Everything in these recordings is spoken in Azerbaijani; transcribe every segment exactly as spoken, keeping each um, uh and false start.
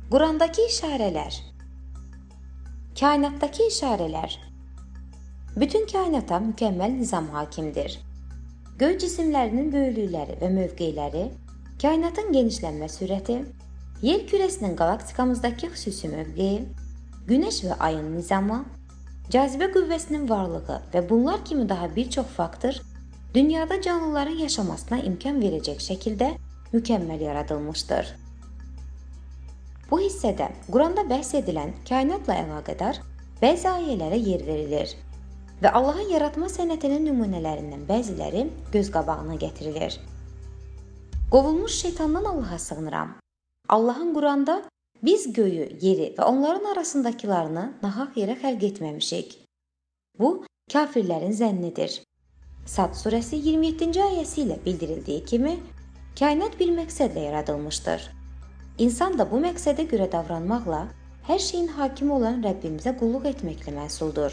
Qurandakı işarələr. Kainatdakı işarələr. Bütün kainata mükəmməl nizam hakimdir. Göy cisimlərinin böyüklükləri və mövqeləri, kainatın genişlənmə sürəti, yer kürəsinin qalaktikamızdakı xüsusi mövqeyi, Günəş və ayın nizamı, cazibə qüvvəsinin varlığı və bunlar kimi daha bir çox faktor dünyada canlıların yaşamasına imkan verəcək şəkildə mükəmməl yaradılmışdır. Bu hissədə Quranda bəhs edilən kainatla əlaqədar bəzi ayələrə yer verilir və Allahın yaratma sənətinin nümunələrindən bəziləri göz qabağına gətirilir. Qovulmuş şeytandan Allaha sığınıram. Allahın Quranda biz göyü, yeri və onların arasındakılarını nahaq yerə xəlq etməmişik. Bu, kafirlərin zənnidir. Sad surəsi iyirmi yeddinci ayəsi ilə bildirildiyi kimi, kainat bir məqsədlə yaradılmışdır. İnsan da bu məqsədə görə davranmaqla hər şeyin hakimi olan Rəbbimizə qulluq etməklə məsuldur.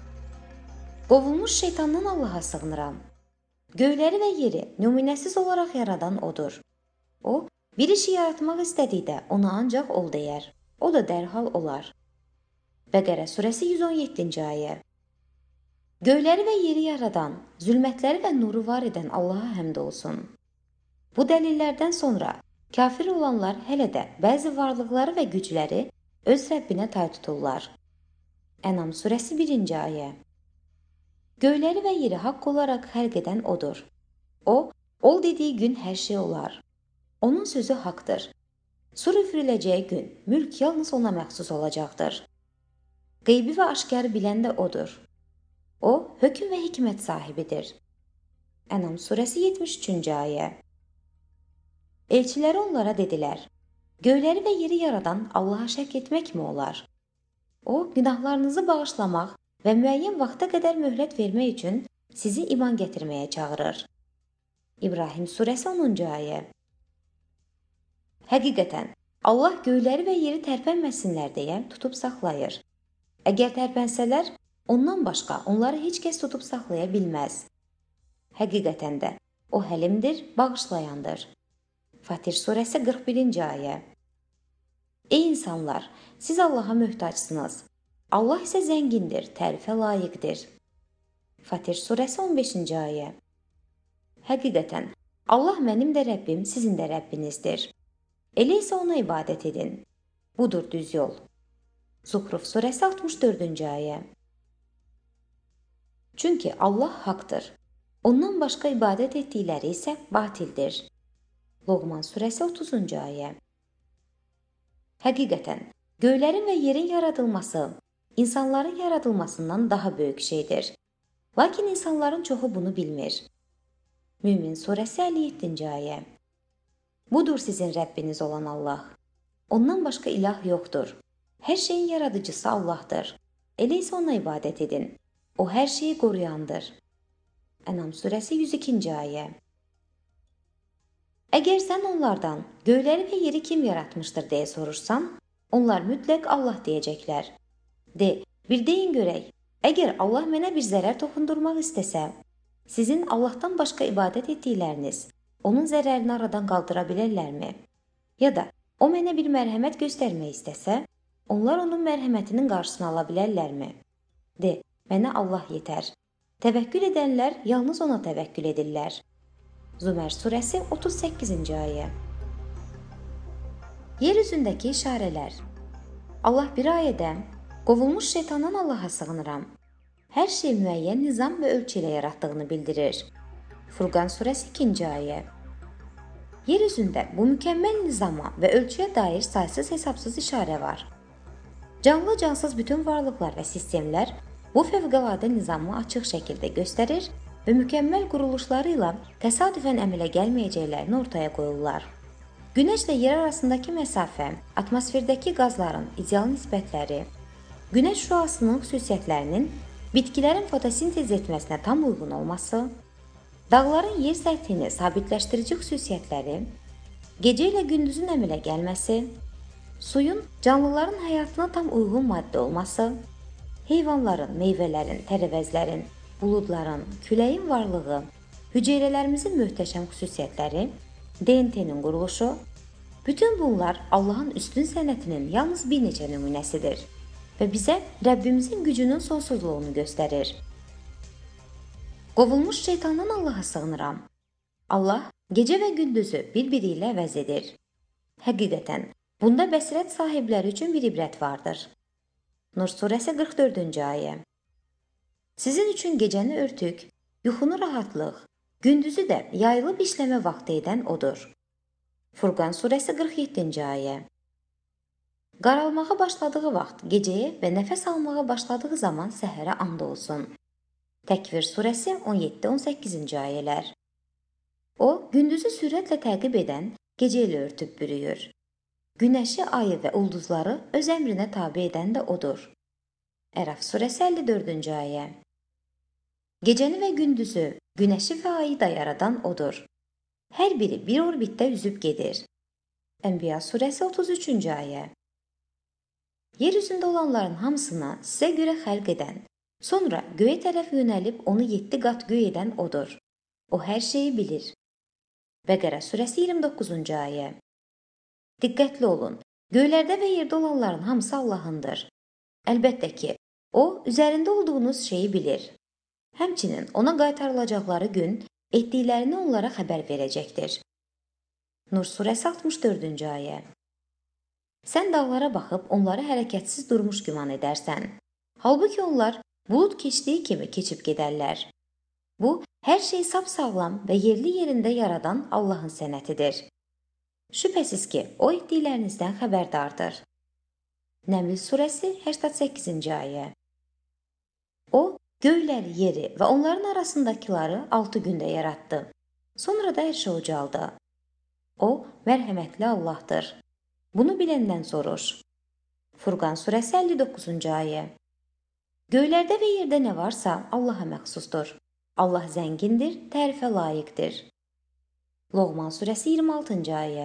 Qovulmuş şeytandan Allaha sığınıram. Göyləri və yeri nümunəsiz olaraq yaradan odur. O, bir işi yaratmaq istədikdə ona ancaq ol deyər. O da dərhal olar. Bəqərə surəsi yüz on yeddinci ayə. Göyləri və yeri yaradan, zülmətləri və nuru var edən Allaha həmd olsun. Bu dəlillərdən sonra kafir olanlar hələ də bəzi varlıqları və gücləri öz Rəbbinə tay tuturlar. Ənam surəsi birinci ayə. Göyləri və yeri haqq olaraq xəlq edən odur. O, ol dediyi gün hər şey olar. Onun sözü haqdır. Sur üfürüləcəyi gün mülk yalnız ona məxsus olacaqdır. Qeybi və aşkarı bilən də odur. O, hökm və hikmət sahibidir. Ənam surəsi yetmiş üçüncü ayə. Elçiləri onlara dedilər, göyləri və yeri yaradan Allaha şərk etməkmi olar? O, günahlarınızı bağışlamaq və müəyyən vaxta qədər möhlət vermək üçün sizi iman gətirməyə çağırır. İbrahim surəsi onuncu ayə. Həqiqətən, Allah göyləri və yeri tərpənməsinlər deyə tutub saxlayır. Əgər tərpənsələr, ondan başqa onları heç kəs tutub saxlaya bilməz. Həqiqətən də, o həlimdir, bağışlayandır. Fatir surəsi qırx birinci ayə. Ey insanlar, siz Allaha möhtacsınız. Allah isə zəngindir, tərifə layiqdir. Fatir surəsi on beşinci ayə. Həqiqətən, Allah mənim də Rəbbim, sizin də Rəbbinizdir. Elə isə ona ibadət edin. Budur düz yol. Zuhruf surəsi altmış dördüncü ayə. Çünki Allah haqdır. Ondan başqa ibadət etdikləri isə batildir. Loğman surəsi otuzuncu ayə. Həqiqətən, göylərin və yerin yaradılması insanların yaradılmasından daha böyük şeydir. Lakin insanların çoxu bunu bilmir. Mümin surəsi əlli yeddinci ayə. Budur sizin Rəbbiniz olan Allah. Ondan başqa ilah yoxdur. Hər şeyin yaradıcısı Allahdır. Elə isə ona ibadət edin. O hər şeyi qoruyandır. Ənam surəsi yüz ikinci ayə. Əgər sən onlardan göyləri və yeri kim yaratmışdır deyə soruşsan, onlar mütləq Allah deyəcəklər. De, bir deyin görək, əgər Allah mənə bir zərər toxundurmaq istəsə, sizin Allahdan başqa ibadət etdikləriniz onun zərərini aradan qaldıra bilərlərmi? Ya da o mənə bir mərhəmət göstərmək istəsə, onlar onun mərhəmətinin qarşısını ala bilərlərmi? De, mənə Allah yetər. Təvəkkül edənlər yalnız ona təvəkkül edirlər. Zümer surəsi otuz səkkizinci ayə. Yer üzündəki işarələr. Allah bir ayədə qovulmuş şeytandan Allaha sığınıram. Hər şey müəyyən nizam və ölçü ilə yaratdığını bildirir. Furqan surəsi ikinci ayə. Yer üzündə bu mükəmməl nizama və ölçüyə dair saysız hesabsız işarə var. Canlı cansız bütün varlıqlar və sistemlər bu fövqəladə nizamı açıq şəkildə göstərir və mükəmməl quruluşları ilə təsadüfən əmələ gəlməyəcəklərini ortaya qoyurlar. Günəşlə yer arasındakı məsafə, atmosferdəki qazların ideal nisbətləri, günəş şüasının xüsusiyyətlərinin bitkilərin fotosintez etməsinə tam uyğun olması, dağların yer səthini sabitləşdirici xüsusiyyətləri, gecə ilə gündüzün əmələ gəlməsi, suyun canlıların həyatına tam uyğun maddə olması, heyvanların, meyvələrin, tərəvəzlərin, buludların, küləyin varlığı, hüceyrələrimizin möhtəşəm xüsusiyyətləri, D N T-nin quruluşu, Bütün bunlar Allahın üstün sənətinin yalnız bir neçə nümunəsidir və bizə Rəbbimizin gücünün sonsuzluğunu göstərir. Qovulmuş şeytandan Allaha sığınıram. Allah gecə və gündüzü bir-biri ilə əvəz edir. Həqiqətən, bunda bəsirət sahibləri üçün bir ibrət vardır. Nur surəsi qırx dördüncü ayə. Sizin üçün gecəni örtük, yuxunu rahatlıq, gündüzü də yayılıb işləmə vaxtı edən odur. Furqan surəsi qırx yeddinci ayə. Qaralmağa başladığı vaxt gecəyə və nəfəs almağa başladığı zaman səhərə and olsun. Təkvir surəsi on yeddi on səkkizinci ayələr. O, gündüzü sürətlə təqib edən, gecə ilə örtüb bürüyür. Günəşi, ayı və ulduzları öz əmrinə tabe edən də odur. Ərəf surəsi əlli dördüncü ayə. Gecəni və gündüzü, günəşi və ayı da yaradan odur. Hər biri bir orbitdə üzüb gedir. Ənbiya surəsi otuz üçüncü ayə. Yer üzündə olanların hamısını sizə görə xəlq edən, sonra göyə tərəf yönəlib onu yeddi qat göy edən odur. O hər şeyi bilir. Bəqərə surəsi iyirmi doqquzuncu ayə. Diqqətli olun, göylərdə və yerdə olanların hamısı Allahındır. Əlbəttə ki, o, üzərində olduğunuz şeyi bilir. Həmçinin ona qaytarılacaqları gün, etdiklərini onlara xəbər verəcəkdir. Nur surəsi altmış dördüncü ayə. Sən dağlara baxıb onları hərəkətsiz durmuş güman edərsən. Halbuki onlar bulud keçdiyi kimi keçib gedərlər. Bu, hər şey sapsağlam və yerli yerində yaradan Allahın sənətidir. Şübhəsiz ki, o etdiklərinizdən xəbərdardır. Nəml surəsi səksən səkkizinci ayə. O, göyləri, yeri və onların arasındakıları altı gündə yaratdı. Sonra da hər şey ucaldı. O, mərhəmətli Allahdır. Bunu biləndən soruş. Furqan surəsi əlli doqquzuncu ayə. Göylərdə və yerdə nə varsa Allaha məxsusdur. Allah zəngindir, tərifə layiqdir. Loğman surəsi iyirmi altıncı ayə.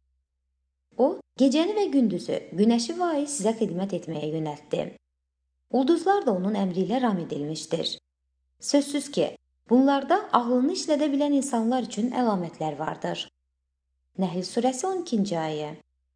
O, gecəni və gündüzü, günəşi və ayı sizə xidmət etməyə yönəltdi. Ulduzlar da onun əmri ilə ram edilmişdir. Sözsüz ki, bunlarda ağlını işlədə bilən insanlar üçün əlamətlər vardır. Nəhl surəsi on ikinci ayə.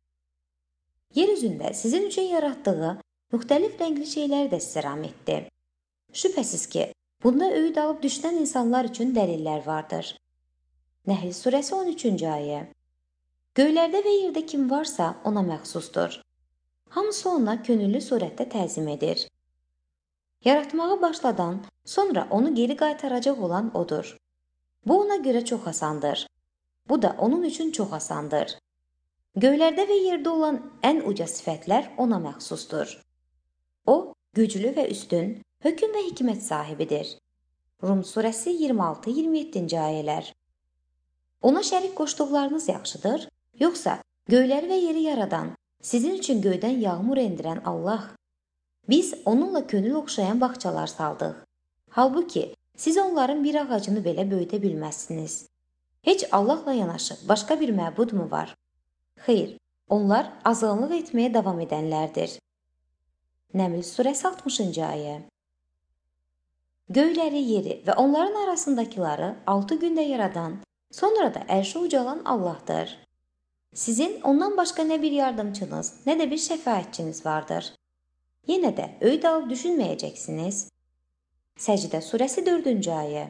Yer üzündə sizin üçün yaratdığı müxtəlif rəngli şeyləri də sizə ram etdi. Şübhəsiz ki, bunda öyüd alıb düşünən insanlar üçün dəlillər vardır. Nəhl surəsi on üçüncü ayə. Göylərdə və yerdə kim varsa ona məxsusdur. Hamısı ona könüllü surətdə təzim edir. Yaratmağa başladan, sonra onu geri qaytaracaq olan odur. Bu ona görə çox asandır. Bu da onun üçün çox asandır. Göylərdə və yerdə olan ən uca sifətlər ona məxsusdur. O, güclü və üstün, hökm və hikmət sahibidir. Rum surəsi iyirmi altı iyirmi yeddinci ayələr. Ona şərik qoşduqlarınız yaxşıdır, yoxsa göyləri və yeri yaradan, sizin üçün göydən yağmur endirən Allah. Biz onunla könül oxşayan bağçalar saldıq. Halbuki siz onların bir ağacını belə böyüdə bilməzsiniz. Heç Allahla yanaşı başqa bir məbud mu var? Xeyr, onlar azğınlıq etməyə davam edənlərdir. Nəml surəsi altmışıncı ayə. Göyləri, yeri və onların arasındakıları altı gündə yaradan, sonra da ərşə ucalan Allahdır. Sizin ondan başqa nə bir yardımçınız, nə də bir şəfaətçiniz vardır. Yenə də öyüd alıb düşünməyəcəksiniz. Səcdə surəsi dördüncü ayə.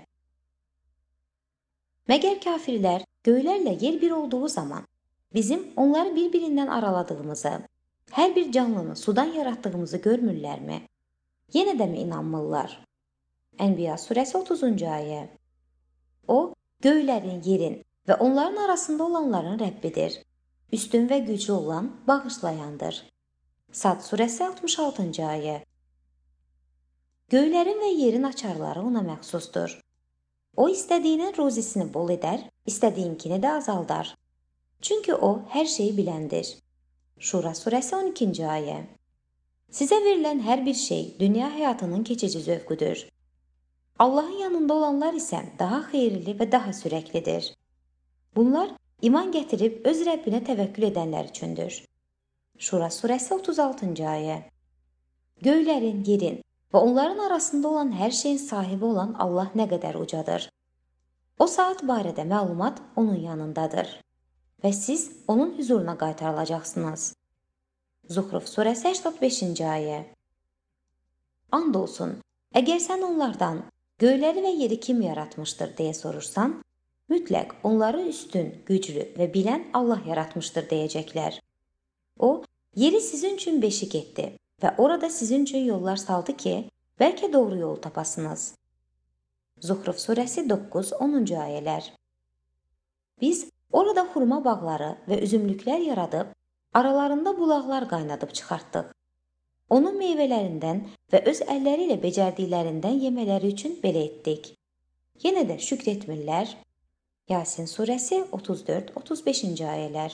Məgər kafirlər göylərlə yer bir olduğu zaman bizim onları bir-birindən araladığımızı, hər bir canlını sudan yaratdığımızı görmürlərmi? Yenə də mi inanmırlar? Ənbiya surəsi otuzuncu ayə. O, göylərin, yerin və onların arasında olanların Rəbbidir. Üstün və güclü olan bağışlayandır. Sad surəsi altmış altıncı ayə. Göylərin və yerin açarları ona məxsusdur. O, istədiyinin ruzisini bol edər, istədiyinkini də azaldar. Çünki o, hər şeyi biləndir. Şura surəsi on ikinci ayə. Sizə verilən hər bir şey dünya həyatının keçici zövqüdür. Allahın yanında olanlar isə daha xeyirli və daha sürəklidir. Bunlar iman gətirib öz Rəbbinə təvəkkül edənlər üçündür. Şura surəsi otuz altıncı ayə. Göylərin, yerin və onların arasında olan hər şeyin sahibi olan Allah nə qədər ucadır. O saat barədə məlumat onun yanındadır. və siz onun huzuruna qaytarılacaqsınız. Zuhruf surəsi səksən beşinci ayə. And olsun, əgər sən onlardan göyləri və yeri kim yaratmışdır deyə sorursan, mütləq onları üstün, güclü və bilən Allah yaratmışdır deyəcəklər. O, yeri sizin üçün beşik etdi və orada sizin üçün yollar saldı ki, bəlkə doğru yol tapasınız. Zuhruf surəsi doqquz onuncu ayələr. Biz orada xurma bağları və üzümlüklər yaradıb, aralarında bulaqlar qaynadıb çıxartdıq. Onun meyvələrindən və öz əlləri ilə becərdiklərindən yemələri üçün belə etdik. Yenə də şükr etmirlər. Yasin surəsi otuz dörd otuz beşinci ayələr.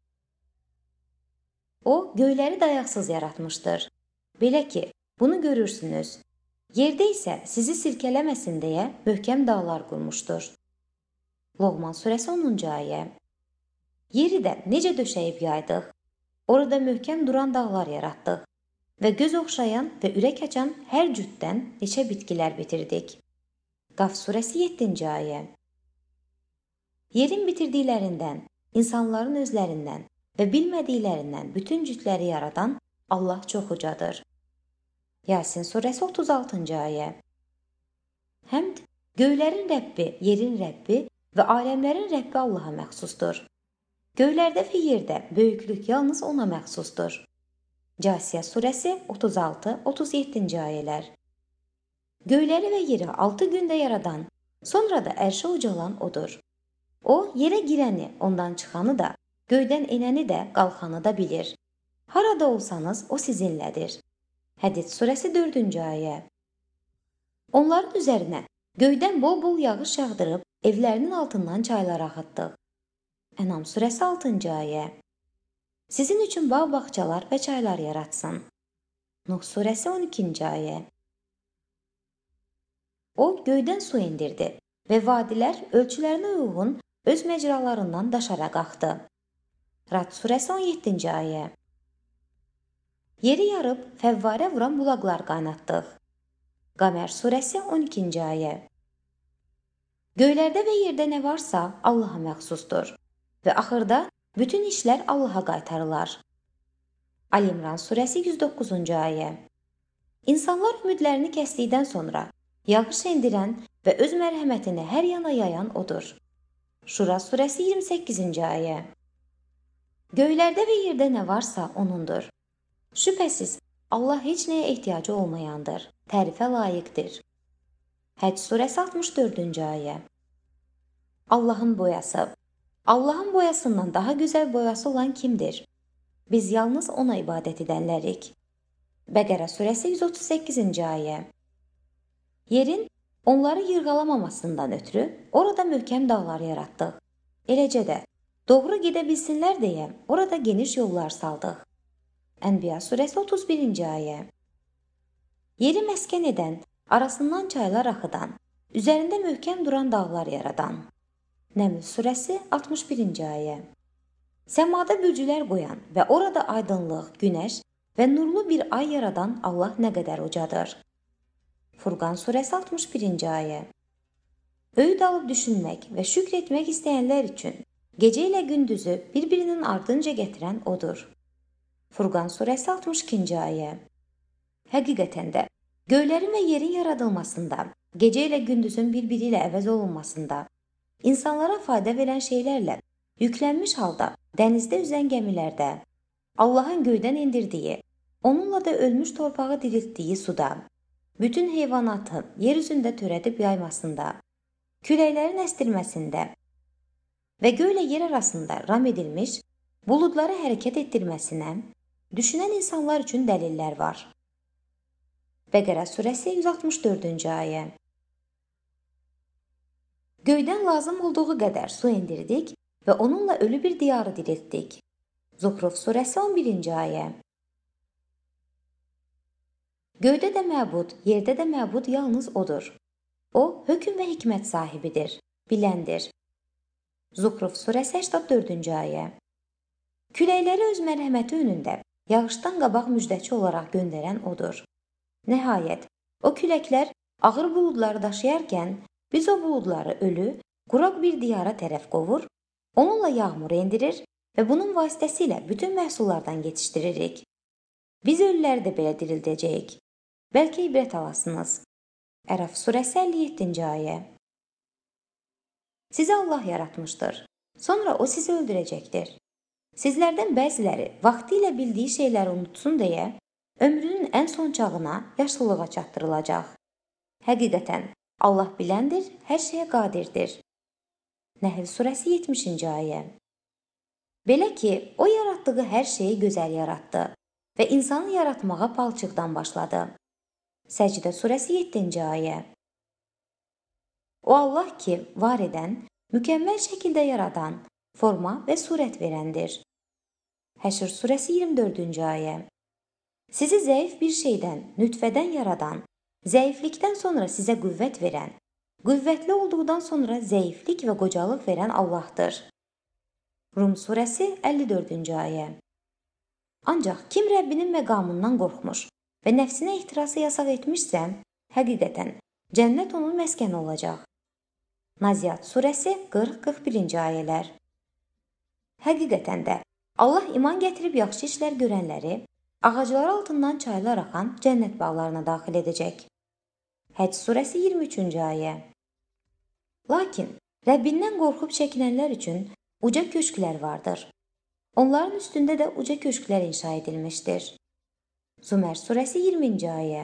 O, göyləri dayaqsız yaratmışdır. Belə ki, bunu görürsünüz. Yerdə isə sizi silkələməsin deyə möhkəm dağlar qurmuşdur. Loğman surəsi onuncu ayə. Yeri də necə döşəyib yaydıq, orada möhkəm duran dağlar yaratdıq və göz oxşayan və ürək açan hər cütdən neçə bitkilər bitirdik. Qaf surəsi yeddinci ayə. Yerin bitirdiklərindən, insanların özlərindən və bilmədiklərindən bütün cütləri yaradan Allah çox ucadır. Yasin surəsi otuz altıncı ayə. Həmd, göylərin Rəbbi, yerin Rəbbi və aləmlərin Rəbbi Allaha məxsusdur. Göylərdə və yerdə böyüklük yalnız ona məxsusdur. Cəsiyə surəsi otuz altı otuz yeddinci ayələr. Göyləri və yeri altı gündə yaradan, sonra da ərşə ucalan odur. O, yerə girəni, ondan çıxanı da, göydən enəni də, qalxanı da bilir. Harada olsanız, o sizinlədir. Hədid surəsi dördüncü ayə. Onların üzərinə göydən bol-bol yağış yağdırıb, evlərinin altından çaylar axıtdıq. Ənam surəsi altıncı ayə. Sizin üçün bağ-bağçalar və çaylar yaratsın. Nuh surəsi on ikinci ayə. O, göydən su indirdi və vadilər ölçülərinə uyğun öz məcralarından daşaraq axdı. Rad surəsi on yeddinci ayə. Yeri yarıb fəvvarə vuran bulaqlar qaynatdıq. Qamer surəsi on ikinci ayə. Göylərdə və yerdə nə varsa Allaha məxsusdur və axırda bütün işlər Allaha qaytarılar. Əl-İmran surəsi yüz doqquzuncu ayə. İnsanlar ümidlərini kəsdikdən sonra yağış endirən və öz mərhəmətini hər yana yayan odur. Şura surəsi iyirmi səkkizinci ayə. Göylərdə və yerdə nə varsa onundur. Şübhəsiz, Allah heç nəyə ehtiyacı olmayandır, tərifə layiqdir. Həcc surəsi altmış dördüncü ayə. Allahın boyası. Allahın boyasından daha gözəl boyası olan kimdir? Biz yalnız ona ibadət edənlərik. Bəqərə surəsi yüz otuz səkkizinci ayə. Yerin onları yırğalamamasından ötürü orada möhkəm dağlar yaratdıq. Eləcə də doğru gedə bilsinlər deyə orada geniş yollar saldıq. Ənbiya surəsi otuz birinci ayə. Yeri məskən edən, arasından çaylar axıdan, üzərində möhkəm duran dağlar yaradan. Nəml surəsi altmış birinci ayə. Səmada bürcülər qoyan və orada aydınlıq, günəş və nurlu bir ay yaradan Allah nə qədər ucadır. Furqan surəsi altmış birinci ayə. Öğüd alıb düşünmək və şükr etmək istəyənlər üçün gecə ilə gündüzü bir-birinin ardınca gətirən odur. Furqan surəsi altmış ikinci ayə. Həqiqətən də göylərin və yerin yaradılmasında, gecə ilə gündüzün bir-biri ilə əvəz olunmasında, insanlara fayda verən şeylərlə yüklənmiş halda dənizdə üzən gəmilərdə, Allahın göydən indirdiyi, onunla da ölmüş torpağı diriltdiyi suda, bütün heyvanatı yer üzündə törədib yaymasında, küləklərin əstirməsində və göylə yer arasında ram edilmiş buludları hərəkət etdirməsinə düşünən insanlar üçün dəlillər var. Bəqərə surəsi yüz altmış dördüncü ayə. Göydən lazım olduğu qədər su indirdik və onunla ölü bir diyarı diriltdik. Zuhruf surəsi on birinci ayə. Göydə də məbud, yerdə də məbud yalnız odur. O, hökm və hikmət sahibidir, biləndir. Zuhruf surəsi səksən dördüncü ayə. Küləkləri öz mərhəməti önündə yağışdan qabaq müjdəçi olaraq göndərən odur. Nəhayət, o küləklər ağır buludları daşıyarkən biz o buludları ölü, quraq bir diyara tərəf qovur, Onunla yağmur endirir və bunun vasitəsilə bütün məhsullardan yetişdiririk. Biz ölüləri də belə dirildəcəyik. Bəlkə ibrət alasınız. Ərəf surəsi əlli yeddinci ayə. Sizi Allah yaratmışdır. Sonra o sizi öldürəcəkdir. Sizlərdən bəziləri vaxtilə bildiyi şeyləri unutsun deyə ömrünün ən son çağına yaşlılığa çatdırılacaq. Həqiqətən, Allah biləndir, hər şeyə qadirdir. Nəhl surəsi yetmişinci ayə. Belə ki, o yaratdığı hər şeyi gözəl yaratdı və insanı yaratmağa palçıqdan başladı. Səcdə surəsi yeddinci ayə. O Allah ki, var edən, mükəmməl şəkildə yaradan, forma və surət verəndir. Həşr surəsi iyirmi dördüncü ayə. Sizi zəif bir şeydən, nütfədən yaradan, zəiflikdən sonra sizə qüvvət verən, qüvvətli olduqdan sonra zəiflik və qocalıq verən Allahdır. Rum surəsi əlli dördüncü ayə. Ancaq kim Rəbbinin məqamından qorxmuş və nəfsinə ehtirası yasaq etmişsə, həqiqətən cənnət onun məskəni olacaq. Naziat surəsi qırx qırx birinci ayələr. Həqiqətən də Allah iman gətirib yaxşı işlər görənləri ağaclar altından çaylar axan cənnət bağlarına daxil edəcək. Həcc surəsi iyirmi üçüncü ayə. Lakin Rəbbindən qorxub çəkinənlər üçün uca köşklər vardır. Onların üstündə də uca köşklər inşa edilmişdir. Zümer surəsi iyirminci ayə.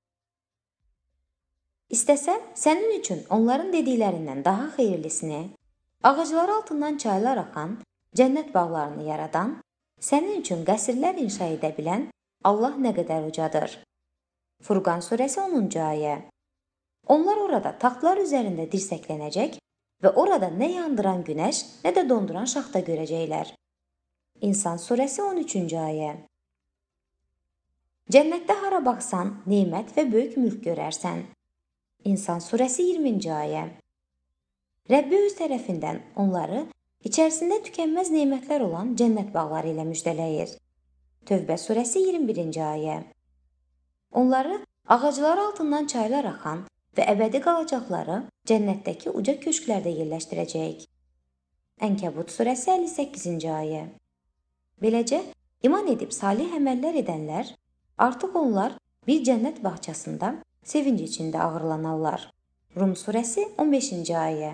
İstəsən, sənin üçün onların dediklərindən daha xeyirlisini, ağaclar altından çaylar axan, cənnət bağlarını yaradan, sənin üçün qəsrlər inşa edə bilən Allah nə qədər ucadır. Furqan surəsi onuncu ayə. Onlar orada taxtlar üzərində dirsəklənəcək və orada nə yandıran günəş, nə də donduran şaxta görəcəklər. İnsan surəsi on üçüncü ayə. Cənnətdə hara baxsan, nemət və böyük mülk görərsən. İnsan surəsi iyirminci ayə. Rəbbi öz tərəfindən onları içərisində tükənməz nemətlər olan cənnət bağları ilə müjdələyir. Tövbə surəsi iyirmi birinci ayə. Onları ağaclar altından çaylar axan və əbədi qalacaqları cənnətdəki uca köşklərdə yerləşdirəcəyik. Ənkəbut surəsi əlli səkkizinci ayə. Beləcə, iman edib salih əməllər edənlər, artıq onlar bir cənnət bağçasında sevinc içində ağırlanarlar. Rum surəsi on beşinci ayə.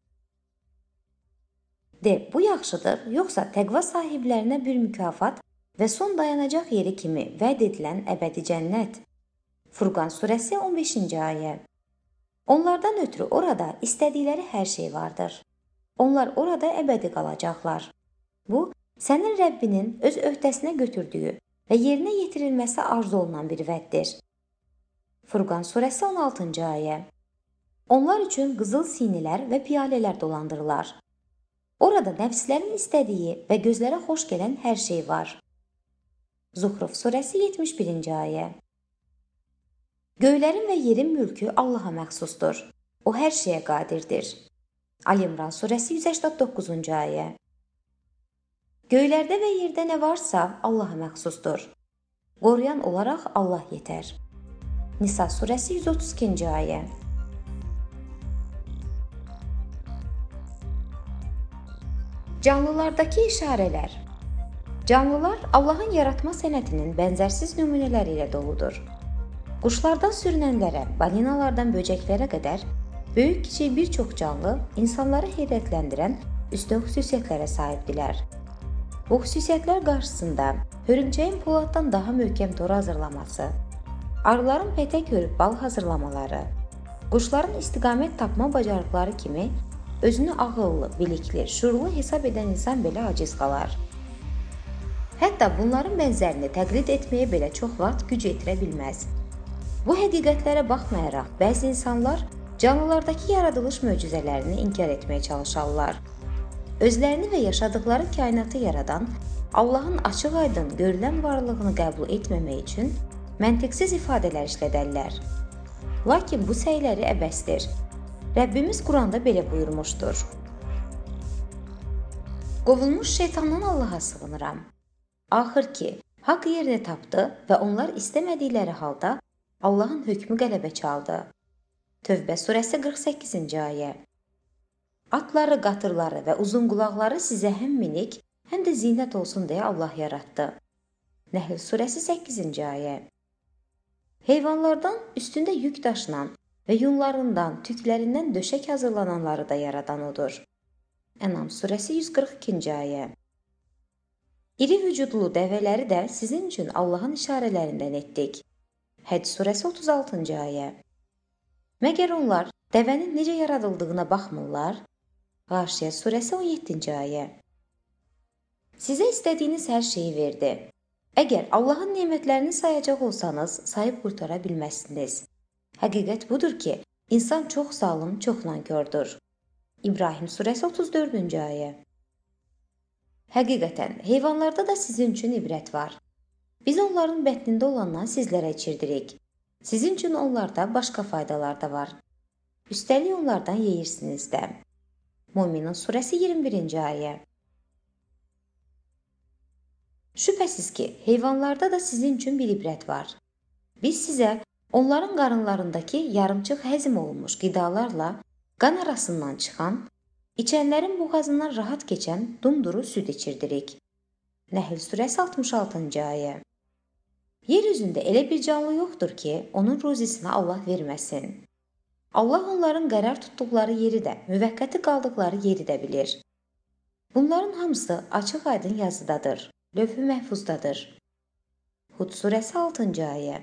De, bu yaxşıdır, yoxsa təqva sahiblərinə bir mükafat və son dayanacaq yeri kimi vəd edilən əbədi cənnət? Furqan surəsi on beşinci ayə. Onlardan ötürü orada istədikləri hər şey vardır. Onlar orada əbədi qalacaqlar. Bu, sənin Rəbbinin öz öhdəsinə götürdüyü və yerinə yetirilməsi arzu olunan bir vəddir. Furqan surəsi on altıncı ayə. Onlar üçün qızıl sinilər və piyalələr dolandırırlar. Orada nəfslərin istədiyi və gözlərə xoş gələn hər şey var. Zuhruf surəsi yetmiş birinci ayə. Göylərin və yerin mülkü Allaha məxsusdur. O hər şeyə qadirdir. Ali İmran surəsi yüz səksən doqquzuncu ayə. Göylərdə və yerdə nə varsa Allaha məxsusdur. Qoruyan olaraq Allah yetər. Nisa surəsi yüz otuz ikinci ayə. Canlılardakı işarələr. Canlılar Allahın yaratma sənətinin bənzərsiz nümunələri ilə doludur. Quşlardan sürünənlərə, balinalardan böcəklərə qədər böyük kiçik bir çox canlı insanları heyrətləndirən üstün xüsusiyyətlərə sahibdilər. Bu xüsusiyyətlər qarşısında hörümçəyin poladdan daha möhkəm tor hazırlaması, arıların pətək hörüb bal hazırlamaları, quşların istiqamət tapma bacarıqları kimi özünü ağıllı, bilikli, şuurlu hesab edən insan belə aciz qalar. Hətta bunların bənzərini təqlid etməyə belə çox vaxt güc yetirə bilməz. Bu həqiqətlərə baxmayaraq, bəzi insanlar canlılardakı yaradılış möcüzələrini inkar etməyə çalışarlar. Özlərini və yaşadıkları kainatı yaradan Allahın açıq-aydın görülən varlığını qəbul etməmək üçün məntiqsiz ifadələr işlədərlər. Lakin bu səyləri əbəsdir. Rəbbimiz Quranda belə buyurmuşdur. Qovulmuş şeytandan Allaha sığınıram. Axır ki, haqq yerini tapdı və onlar istəmədikləri halda Allahın hökmü qələbə çaldı. Tövbə surəsi qırx səkkizinci ayə. Atları, qatırları və uzun qulaqları sizə həm minik, həm də zinət olsun deyə Allah yaratdı. Nəhl surəsi səkkizinci ayə. Heyvanlardan üstündə yük daşınan və yunlarından, tüklərindən döşək hazırlananları da yaradan odur. Ənam surəsi yüz qırx ikinci ayə. İri vücudlu dəvələri də sizin üçün Allahın işarələrindən etdik. Həcc surəsi otuz altıncı ayə. Məgər onlar dəvənin necə yaradıldığına baxmırlar?Ğaşiyə surəsi on yeddinci ayə. Sizə istədiyiniz hər şeyi verdi. Əgər Allahın nemətlərini sayacaq olsanız, sayıb qurtara bilməzsiniz. Həqiqət budur ki, insan çox zalım, çox nankördür. İbrahim surəsi otuz dördüncü ayə. Həqiqətən, heyvanlarda da sizin üçün ibrət var. Biz onların bətnində olandan sizlərə içirdirik. Sizin üçün onlarda başqa faydalar da var. Üstəlik onlardan yeyirsiniz də. Müminin surəsi iyirmi birinci ayə. Şübhəsiz ki, heyvanlarda da sizin üçün bir ibrət var. Biz sizə onların qarınlarındakı yarımçıq həzm olunmuş qidalarla qan arasından çıxan, içənlərin boğazından rahat keçən dumduru süd içirdirik. Nəhl surəsi altmış altıncı ayə. Yer üzündə elə bir canlı yoxdur ki, onun ruzisini Allah verməsin. Allah onların qərar tutduqları yeri də, müvəqqəti qaldıqları yeri də bilir. Bunların hamısı açıq aydın yazıdadır. Lövh-ü məhfuzdadır. Hud surəsi altıncı ayə.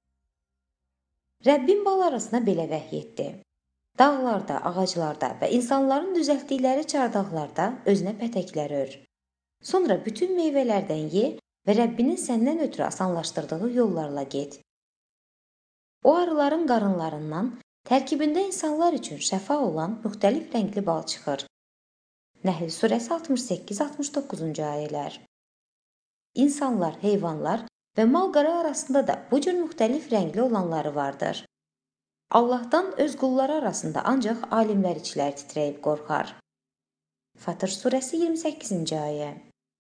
Rəbbin bal arasına belə vəhy etdi. Dağlarda, ağaclarda və insanların düzəltdikləri çardaqlarda özünə pətəklər ör. Sonra bütün meyvələrdən ye və Rəbbinin səndən ötürü asanlaşdırdığı yollarla get. O arıların qarınlarından tərkibində insanlar üçün şəfa olan müxtəlif rəngli bal çıxır. Nəhl surəsi altmış səkkiz altmış doqquzuncu ayələr. İnsanlar, heyvanlar və mal-qara arasında da bu cür müxtəlif rəngli olanları vardır. Allahdan öz qulları arasında ancaq alimlər içləri titrəyib qorxar. Fatır surəsi iyirmi səkkizinci ayə.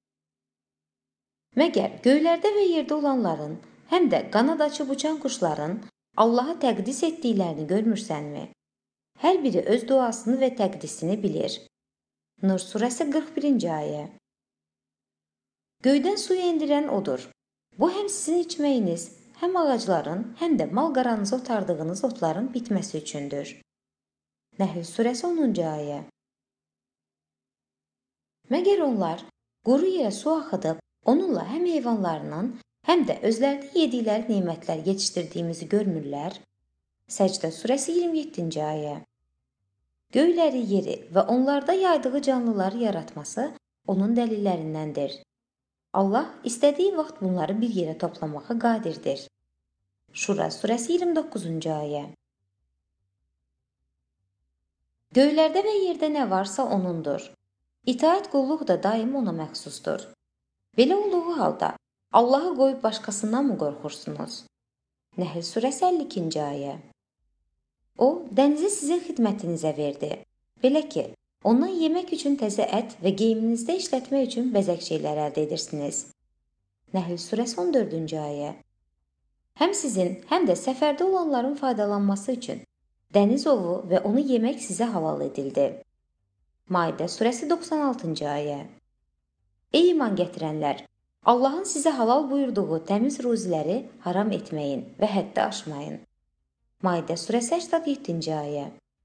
Məgər göylərdə və yerdə olanların, həm də qanad açıb uçan quşların Allaha təqdis etdiklərini görmürsənmi? Hər biri öz duasını və təqdisini bilir. Nur surəsi qırx birinci ayə. Göydən suyu endirən odur. Bu həm sizin içməyiniz, həm ağacların, həm də mal-qaranızı otardığınız otların bitməsi üçündür. Nəhl surəsi onuncu ayə. Məgər onlar quru yerə su axıdıb, onunla həm heyvanlarının, həm də özlərində yedikləri nemətlər yetişdirdiyimizi görmürlər? Səcdə surəsi iyirmi yeddinci ayə. Göyləri, yeri və onlarda yaydığı canlıları yaratması onun dəlillərindəndir. Allah istədiyi vaxt bunları bir yerə toplamağa qadirdir. Şura surəsi iyirmi doqquzuncu ayə. Göylərdə və yerdə nə varsa onundur. İtaət qulluq da daim ona məxsusdur. Belə olduğu halda Allahı qoyub başqasından mı qorxursunuz? Nəhl surəsi əlli ikinci ayə. O, dənizi sizin xidmətinizə verdi. Belə ki, ondan yemək üçün təzə ət və geyiminizdə işlətmək üçün bəzək şeylər əldə edirsiniz. Nəhl surəsi on dördüncü ayə. Həm sizin, həm də səfərdə olanların faydalanması üçün dəniz ovu və onu yemək sizə halal edildi. Maidə surəsi doxsan altıncı ayə. Ey iman gətirənlər! Allahın sizə halal buyurduğu təmiz ruziləri haram etməyin və həddi aşmayın. Maidə surəsi səksən yeddinci ayə.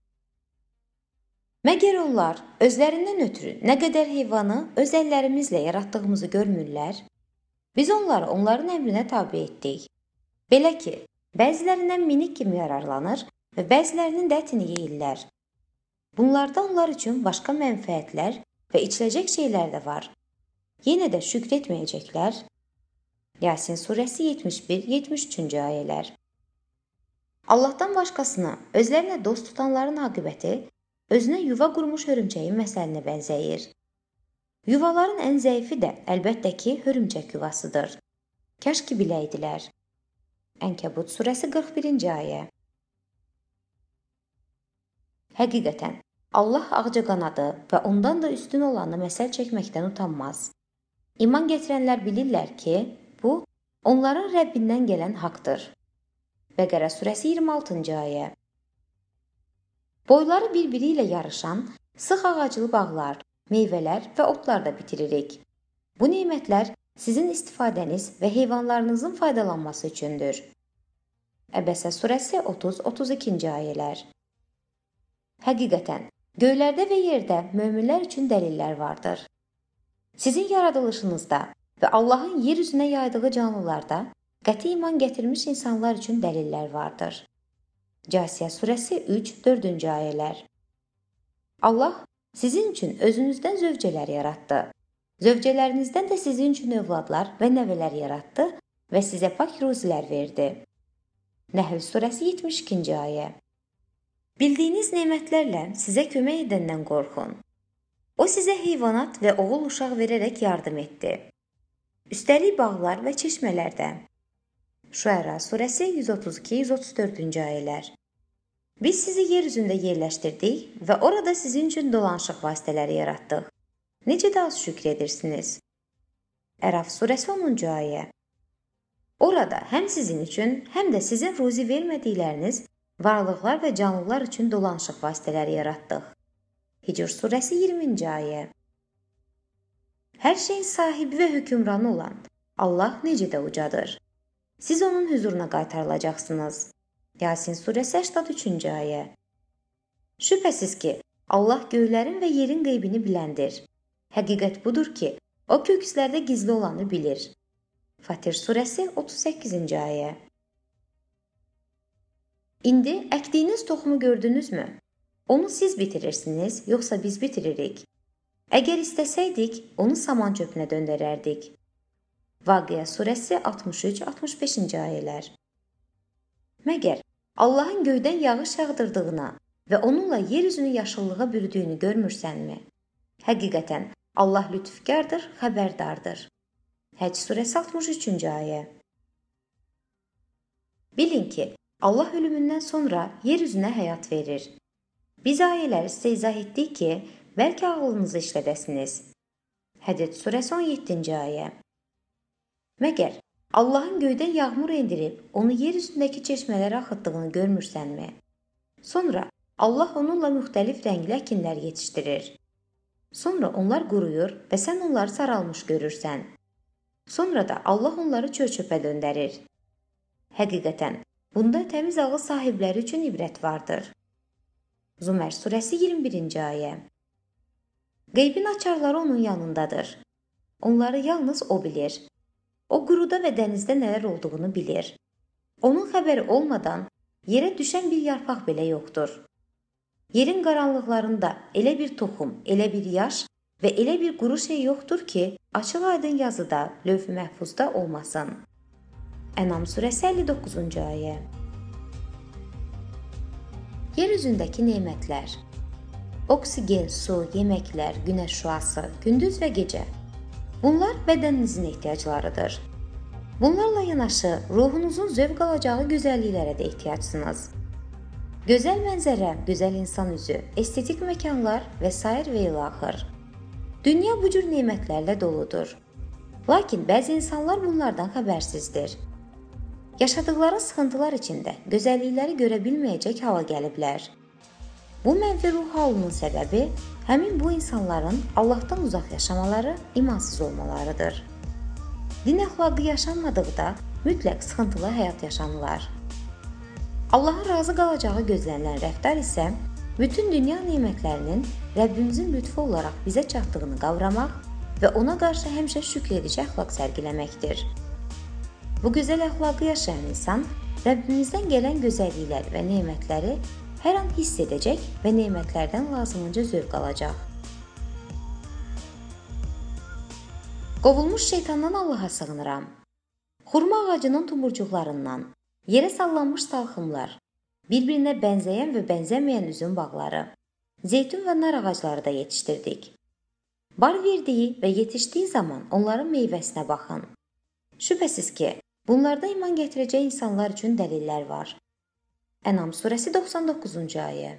Məgər onlar özlərindən ötürü nə qədər heyvanı öz əllərimizlə yaratdığımızı görmürlər? Biz onları onların əmrinə tabe etdik. Belə ki, bəzilərindən minik kimi yararlanır və bəzilərinin də ətini yeyirlər. Bunlarda onlar üçün başqa mənfəətlər və içiləcək şeylər də var. Yenə də şükr etməyəcəklər. Yasin surəsi yetmiş bir yetmiş üçüncü ayələr. Allahdan başqasını özlərinə dost tutanların aqibəti özünə yuva qurmuş hörümçəyin məsəlinə bənzəyir. Yuvaların ən zəifi də əlbəttə ki, hörümçək yuvasıdır. Kaş ki biləydilər. Ənkəbut surəsi qırx birinci ayə. Həqiqətən, Allah ağcaqanadı və ondan da üstün olanı məsəl çəkməkdən utanmaz. İman gətirənlər bilirlər ki, bu, onların Rəbbindən gələn haqdır. Bəqərə surəsi iyirmi altıncı ayə. Boyları bir-biri ilə yarışan Sıx ağaclı bağlar, meyvələr və otlar da bitiririk. Bu nemətlər sizin istifadəniz və heyvanlarınızın faydalanması üçündür. Əbəsə surəsi otuz otuz ikinci ayələr. Həqiqətən, göylərdə və yerdə möminlər üçün dəlillər vardır. Sizin yaradılışınızda və Allahın yer üzünə yaydığı canlılarda qəti iman gətirmiş insanlar üçün dəlillər vardır. Cəsiyə surəsi üç dördüncü ayələr. Allah sizin üçün özünüzdən zövcələr yaratdı. Zövcələrinizdən də sizin üçün övladlar və nəvələr yaratdı və sizə pak ruzilər verdi. Nəhl surəsi yetmiş ikinci ayə. Bildiyiniz nemətlərlə sizə kömək edəndən qorxun. O sizə heyvanat və oğul uşaq verərək yardım etdi. Üstəlik bağlar və çeşmələrdə. Şuəra surəsi yüz otuz iki yüz otuz dördüncü ayələr. Biz sizi yer üzündə yerləşdirdik və orada sizin üçün dolanışıq vasitələri yaratdıq. Necə də az şükr edirsiniz? Əraf surəsi onuncu ayə. Orada həm sizin üçün, həm də sizin ruzi vermədikləriniz varlıqlar və canlılar üçün dolanışıq vasitələri yaratdıq. Hicr surəsi iyirminci ayə. Hər şeyin sahibi və hökmranı olan Allah necə də ucadır. Siz onun huzuruna qaytarılacaqsınız. Yasin surəsi səksən üçüncü ayə. Şübhəsiz ki, Allah göylərin və yerin qeybini biləndir. Həqiqət budur ki, o kökslərdə gizli olanı bilir. Fatir surəsi otuz səkkizinci ayə. İndi əkdiyiniz toxumu gördünüzmü? Onu siz bitirirsiniz, yoxsa biz bitiririk? Əgər istəsəydik, onu saman çöpünə döndərərdik. Vaqiə surəsi altmış üç altmış beşinci ayələr. Məgər Allahın göydən yağış yağdırdığına və onunla yer üzünü yaşıllığa bürüdüyünü görmürsənmi? Həqiqətən, Allah lütfkardır, xəbərdardır. Həcc surəsi altmış üçüncü ayə. Bilin ki, Allah ölümündən sonra yer üzünə həyat verir. Biz ayələri sizə izah etdik ki, bəlkə ağlınızı işlədəsiniz. Hədid surəsi on yeddinci ayə. Məgər Allahın göydən yağmur endirib, onu yer üzündəki çeşmələrə axıtdığını görmürsənmi? Sonra Allah onunla müxtəlif rəngli əkinlər yetişdirir. Sonra onlar quruyur və sən onları saralmış görürsən. Sonra da Allah onları çöl-çöpə döndərir. Həqiqətən, bunda təmiz ağıl sahibləri üçün ibrət vardır. Zümer surəsi iyirmi birinci ayə. Qeybin açarları onun yanındadır. Onları yalnız o bilir. O quruda və dənizdə nələr olduğunu bilir. Onun xəbəri olmadan yerə düşən bir yarpaq belə yoxdur. Yerin qaranlıqlarında elə bir toxum, elə bir yaş və elə bir quru şey yoxdur ki, açıq aydın yazıda, lövh-i məhfuzda olmasın. Ənam surəsi əlli doqquzuncu ayə. Yer üzündəki nemətlər. Oksigen, su, yeməklər, günəş şüası, gündüz və gecə. Bunlar bədəninizin ehtiyaclarıdır. Bunlarla yanaşı, ruhunuzun zövq alacağı gözəlliklərə də ehtiyacsınız. Gözəl mənzərə, gözəl insan üzü, estetik məkanlar və sair və ilaxır. Dünya bu cür nemətlərlə doludur. Lakin bəzi insanlar bunlardan xəbərsizdir. Yaşadıkları sıxıntılar içində gözəllikləri görə bilməyəcək hala gəliblər. Bu mənfi ruh halının səbəbi həmin bu insanların Allahdan uzaq yaşamaları, imansız olmalarıdır. Din əxlaqı yaşanmadıqda mütləq sıxıntılı həyat yaşanılar. Allahın razı qalacağı gözlənilən rəftar isə bütün dünya nemətlərinin Rəbbimizin lütfu olaraq bizə çatdığını qavramaq və ona qarşı həmişə şükr edici əxlaq sərgiləməkdir. Bu gözəl əxlaqı yaşayan insan Rəbbimizdən gələn gözəlliklər və nemətləri hər an hiss edəcək və nemətlərdən lazımınca zövq alacaq. Qovulmuş şeytandan Allaha sığınıram. Xurma ağacının tumurcuqlarından, yerə sallanmış salxımlar, bir-birinə bənzəyən və bənzəməyən üzüm bağları, zeytun və nar ağacları da yetişdirdik. Bar verdiyi və yetişdiyi zaman onların meyvəsinə baxın. Şübhəsiz ki, bunlarda iman gətirəcək insanlar üçün dəlillər var. Ənam surəsi doxsan doqquzuncu ayə.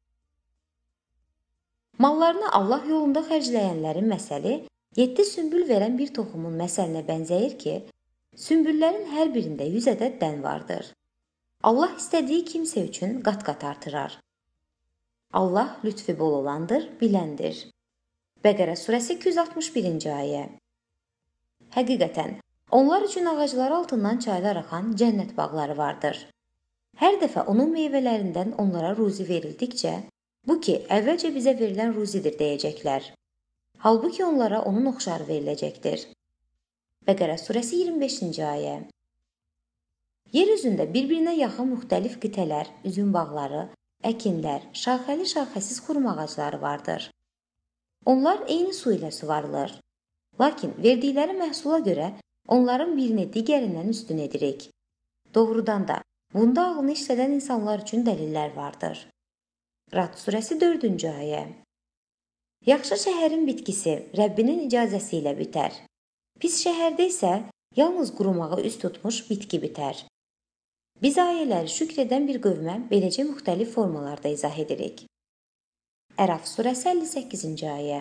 Mallarını Allah yolunda xərcləyənlərin məsəli yeddi sümbül verən bir toxumun məsəlinə bənzəyir ki, sümbüllərin hər birində yüz ədəd dən vardır. Allah istədiyi kimsə üçün qat-qat artırar. Allah lütfü bol olandır, biləndir. Bəqərə surəsi iki yüz altmış birinci ayə. Həqiqətən, onlar üçün ağaclar altından çaylar axan cənnət bağları vardır. Hər dəfə onun meyvələrindən onlara ruzi verildikcə, bu ki, əvvəlcə bizə verilən ruzidir deyəcəklər. Halbuki onlara onun oxşarı veriləcəkdir. Bəqərə surəsi iyirmi beşinci ayə. Yer üzündə bir-birinə yaxın müxtəlif qitələr, üzüm bağları, əkinlər, şaxəli-şaxəsiz xurma ağacları vardır. Onlar eyni su ilə suvarılır. Lakin verdikləri məhsula görə onların birini digərindən üstün edirik. Doğrudan da bunda ağlını işlədən insanlar üçün dəlillər vardır. Rad surəsi dördüncü ayə. Yaxşı şəhərin bitkisi Rəbbinin icazəsi ilə bitər. Pis şəhərdə isə yalnız qurumağı üst tutmuş bitki bitər. Biz ayələri şükr edən bir qövmə beləcə müxtəlif formalarda izah edirik. Əraf surəsi əlli səkkizinci ayə.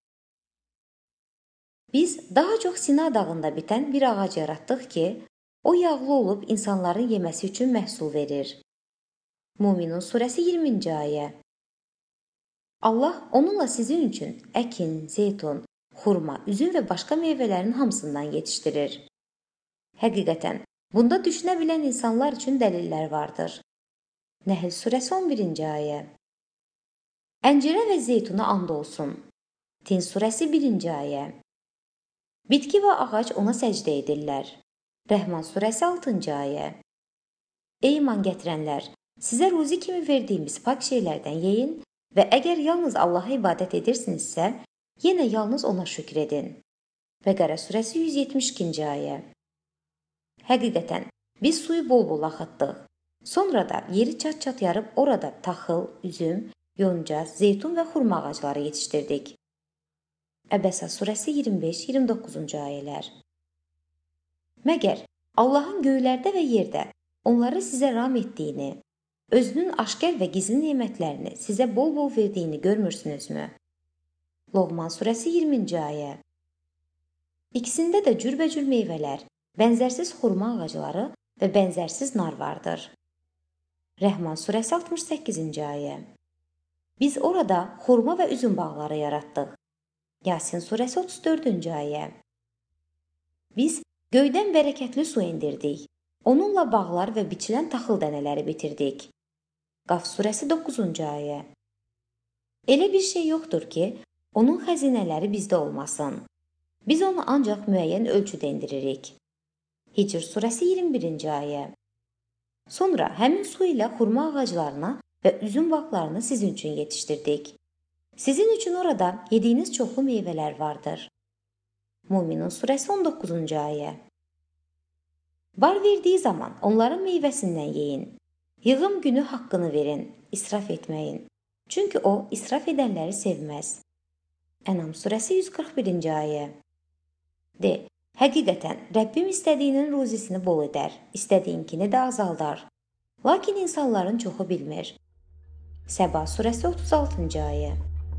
Biz daha çox Sina dağında bitən bir ağac yaratdıq ki, o yağlı olub insanların yeməsi üçün məhsul verir. Muminun surəsi iyirminci ayə. Allah onunla sizin üçün əkin, zeytun, xurma, üzüm və başqa meyvələrin hamısından yetişdirir. Həqiqətən, bunda düşünə bilən insanlar üçün dəlillər vardır. Nəhl surəsi on birinci ayə. Əncirə və zeytuna and olsun. Tin surəsi birinci ayə. Bitki və ağac ona səcdə edirlər. Rəhman surəsi altıncı ayə. Ey iman gətirənlər, sizə ruzi kimi verdiyimiz pak şeylərdən yeyin və əgər yalnız Allaha ibadət edirsinizsə, yenə yalnız ona şükr edin. Bəqərə surəsi yüz yetmiş ikinci ayə. Həqiqətən, biz suyu bol-bol axıtdıq. Sonra da yeri çat-çat yarıb orada taxıl, üzüm, yonca, zeytun və xurma ağacları yetişdirdik. Əbəsə surəsi iyirmi beş iyirmi doqquzuncu ayələr. Məgər Allahın göylərdə və yerdə onları sizə ram etdiyini, özünün aşkar və gizli nemətlərini sizə bol-bol verdiyini görmürsünüzmü? Loğman surəsi iyirminci ayə. İkisində də cürbəcür meyvələr, bənzərsiz xurma ağacları və bənzərsiz nar vardır. Rəhman surəsi altmış səkkizinci ayə. Biz orada xurma və üzüm bağları yaratdıq. Yasin surəsi otuz dördüncü ayə. Biz göydən bərəkətli su indirdik. Onunla bağlar və biçilən taxıl dənələri bitirdik. Qaf surəsi doqquzuncu ayə. Elə bir şey yoxdur ki, onun xəzinələri bizdə olmasın. Biz onu ancaq müəyyən ölçüdə indiririk. Hicr surəsi iyirmi birinci ayə. Sonra həmin su ilə xurma ağaclarına və üzüm bağlarını sizin üçün yetişdirdik. Sizin üçün orada yediyiniz çoxlu meyvələr vardır. Muminun surəsi on doqquzuncu ayə. Bar verdiyi zaman onların meyvəsindən yeyin. Yığım günü haqqını verin, israf etməyin. Çünki o, israf edənləri sevməz. Ənam surəsi yüz qırx birinci ayə. De, həqiqətən, Rəbbim istədiyinin ruzisini bol edər, istədiyinkini də azaldar. Lakin insanların çoxu bilmir. Səba surəsi otuz altıncı ayə.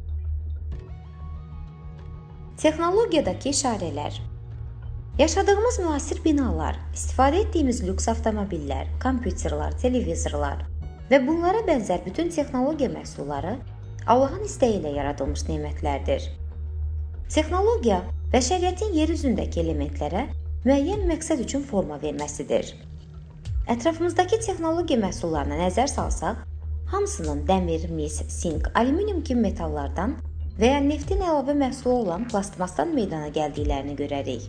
Texnologiyadakı işarələr. Yaşadığımız müasir binalar, istifadə etdiyimiz lüks avtomobillər, kompüterlər, televizorlar və bunlara bənzər bütün texnologiya məhsulları Allahın istəyi ilə yaradılmış nemətlərdir. Texnologiya, bəşəriyyətin yer üzündəki elementlərə müəyyən məqsəd üçün forma verməsidir. Ətrafımızdakı texnologiya məhsullarına nəzər salsaq, hamısının dəmir, mis, sink, alüminium kimi metallardan və ya neftin əlavə məhsulu olan plastmasdan meydana gəldiklərini görərik.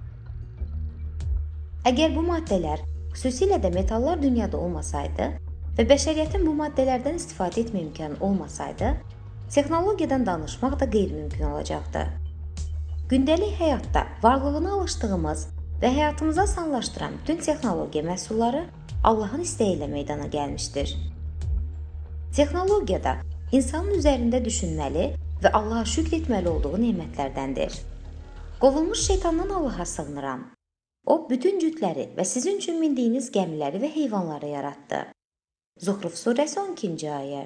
Əgər bu maddələr, xüsusilə də metallar dünyada olmasaydı və bəşəriyyətin bu maddələrdən istifadə etmə imkanı olmasaydı, texnologiyadan danışmaq da qeyri-mümkün olacaqdı. Gündəlik həyatda varlığına alışdığımız və həyatımıza asanlaşdıran bütün texnologiya məhsulları Allahın istəyi ilə meydana gəlmişdir. Texnologiyada insanın üzərində düşünməli və Allaha şükr etməli olduğu nemətlərdəndir. Qovulmuş şeytandan Allaha sığınıram. O, bütün cütləri və sizin üçün mindiyiniz gəmiləri və heyvanları yaratdı. Zuhruf surəsi on ikinci ayə.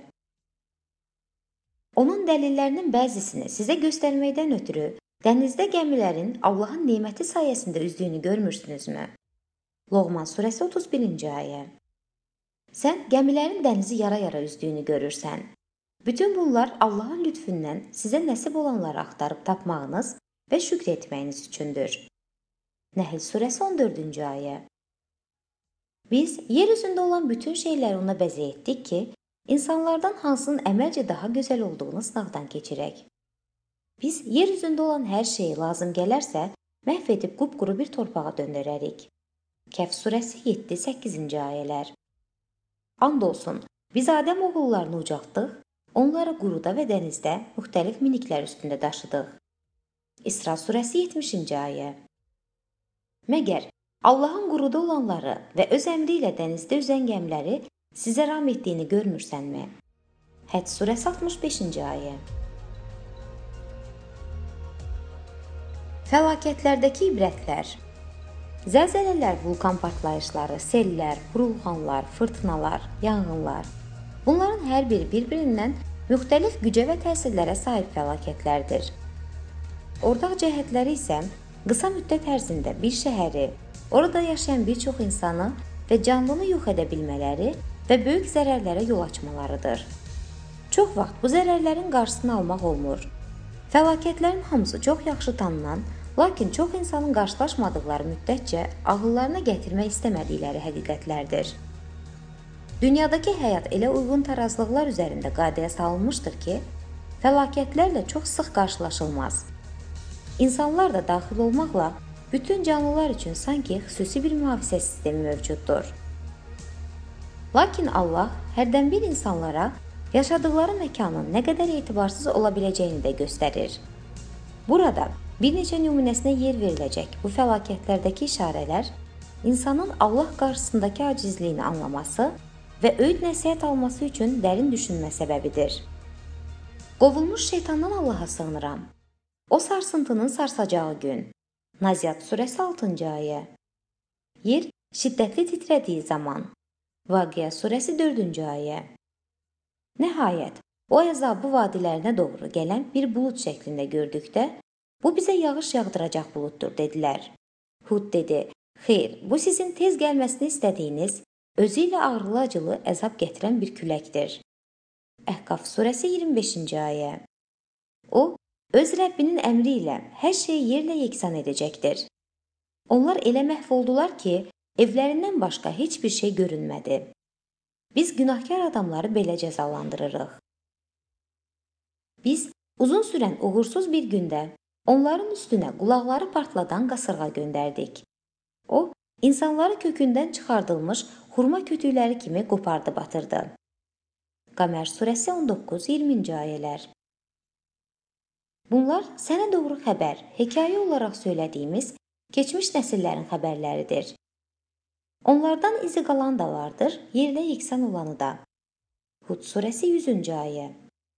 Onun dəlillərinin bəzisini sizə göstərməkdən ötürü dənizdə gəmilərin Allahın neməti sayəsində üzdüyünü görmürsünüzmü? Loğman surəsi otuz birinci ayə. Sən gəmilərin dənizi yara-yara üzdüyünü görürsən. Bütün bunlar Allahın lütfündən sizə nəsib olanları axtarıb tapmağınız və şükr etməyiniz üçündür. Nəhl surəsi on dördüncü ayə. Biz yer üzündə olan bütün şeyləri ona bəzək etdik ki, insanlardan hansının əməlcə daha gözəl olduğunu sınaqdan keçirək. Biz yer üzündə olan hər şeyi lazım gələrsə, məhv edib qupquru bir torpağa döndərərik. Kəhf surəsi yeddi səkkizinci ayələr. And olsun, biz Adəm oğullarını ucaltdıq, onları quruda və dənizdə müxtəlif miniklər üstündə daşıdıq. İsra surəsi yetmişinci ayə. Məgər Allahın quruda olanları və öz əmri ilə dənizdə üzən gəmiləri sizə ram etdiyini görmürsənmi? Həcc surəsi altmış beşinci ayə. Fəlakətlərdəki ibrətlər. Zəlzələlər, vulkan partlayışları, sellər, burulğanlar, fırtınalar, yanğınlar. Bunların hər biri bir-birindən müxtəlif gücə və təsirlərə sahib fəlakətlərdir. Ortaq cəhətləri isə qısa müddət ərzində bir şəhəri, orada yaşayan bir çox insanı və canlını yox edə bilmələri və böyük zərərlərə yol açmalarıdır. Çox vaxt bu zərərlərin qarşısını almaq olmur. Fəlakətlərin hamısı çox yaxşı tanınan, lakin çox insanın qarşılaşmadıqları müddətcə ağıllarına gətirmək istəmədikləri həqiqətlərdir. Dünyadakı həyat elə uyğun tarazlıqlar üzərində qaydaya salınmışdır ki, fəlakətlərlə çox sıx qarşılaşılmaz. İnsanlar da daxil olmaqla bütün canlılar üçün sanki xüsusi bir mühafizə sistemi mövcuddur. Lakin Allah hərdən bir insanlara yaşadıkları məkanın nə qədər etibarsız ola biləcəyini də göstərir. Burada bir neçə nümunəsinə yer veriləcək bu fəlakətlərdəki işarələr insanın Allah qarşısındakı acizliyini anlaması və öyüd nəsihət alması üçün dərin düşünmə səbəbidir. Qovulmuş şeytandan Allaha sığınıram. O sarsıntının sarsacağı gün. Naziat surəsi altıncı ayə. Yer şiddətli titrədiyi zaman. Vaqia surəsi dördüncü ayə. Nəhayət, o əzabı vadilərinə doğru gələn bir bulud şəklində gördükdə, bu bizə yağış yağdıracaq buluddur, dedilər. Hud dedi, xeyr, bu sizin tez gəlməsini istədiyiniz, özü ilə ağrılı-acılı əzab gətirən bir küləkdir. Əhqaf surəsi iyirmi beşinci ayə. O, öz Rəbbinin əmri ilə hər şeyi yerlə yeksan edəcəkdir. Onlar elə məhv oldular ki, evlərindən başqa heç bir şey görünmədi. Biz günahkar adamları belə cəzalandırırıq. Biz uzun sürən uğursuz bir gündə onların üstünə qulaqları partladan qasırğa göndərdik. O, insanları kökündən çıxardılmış xurma kütükləri kimi qopardı batırdı. Qəmər surəsi on doqquz iyirminci ayələr. Bunlar sənə doğru xəbər, hekayə olaraq söylədiyimiz keçmiş nəsillərin xəbərləridir. Onlardan izi qalan da vardır, yerlə yeksan olanı da. Hud surəsi yüzüncü ayə.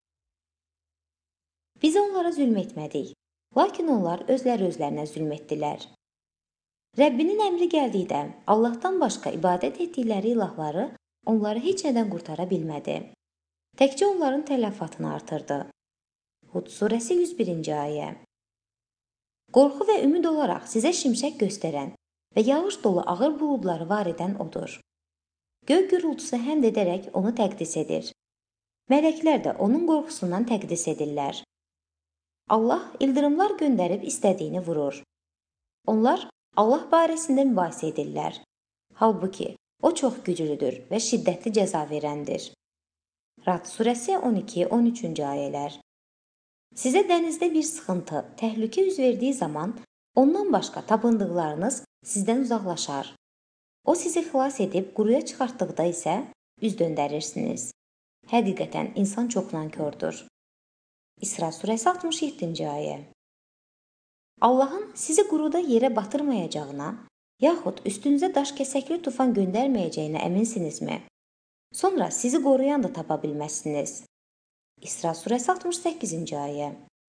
Biz onlara zülm etmədik, lakin onlar özləri özlərinə zülm etdilər. Rəbbinin əmri gəldikdə Allahdan başqa ibadət etdikləri ilahları onları heç nədən qurtara bilmədi. Təkcə onların tələfatını artırdı. Hud surəsi yüz birinci ayə. Qorxu və ümid olaraq sizə şimşək göstərən və yağış dolu ağır buludları var edən odur. Göy gürültüsü həmd edərək onu təqdis edir. Mələklər də onun qorxusundan təqdis edirlər. Allah ildırımlar göndərib istədiyini vurur. Onlar Allah barəsində mübahisə edirlər. Halbuki o çox güclüdür və şiddətli cəza verəndir. Rad surəsi on iki on üçüncü ayələr. Sizə dənizdə bir sıxıntı, təhlükə üz verdiyi zaman ondan başqa tapındıqlarınız sizdən uzaqlaşar. O sizi xilas edib quruya çıxartdıqda isə üz döndərirsiniz. Həqiqətən insan çox nankördür. İsra surəsi altmış yeddinci ayə. Allahın sizi quruda yerə batırmayacağına, yaxud üstünüzə daş kəsəkli tufan göndərməyəcəyinə əminsinizmi? Sonra sizi qoruyan da tapa bilməzsiniz. İsra surəsi altmış səkkizinci ayə.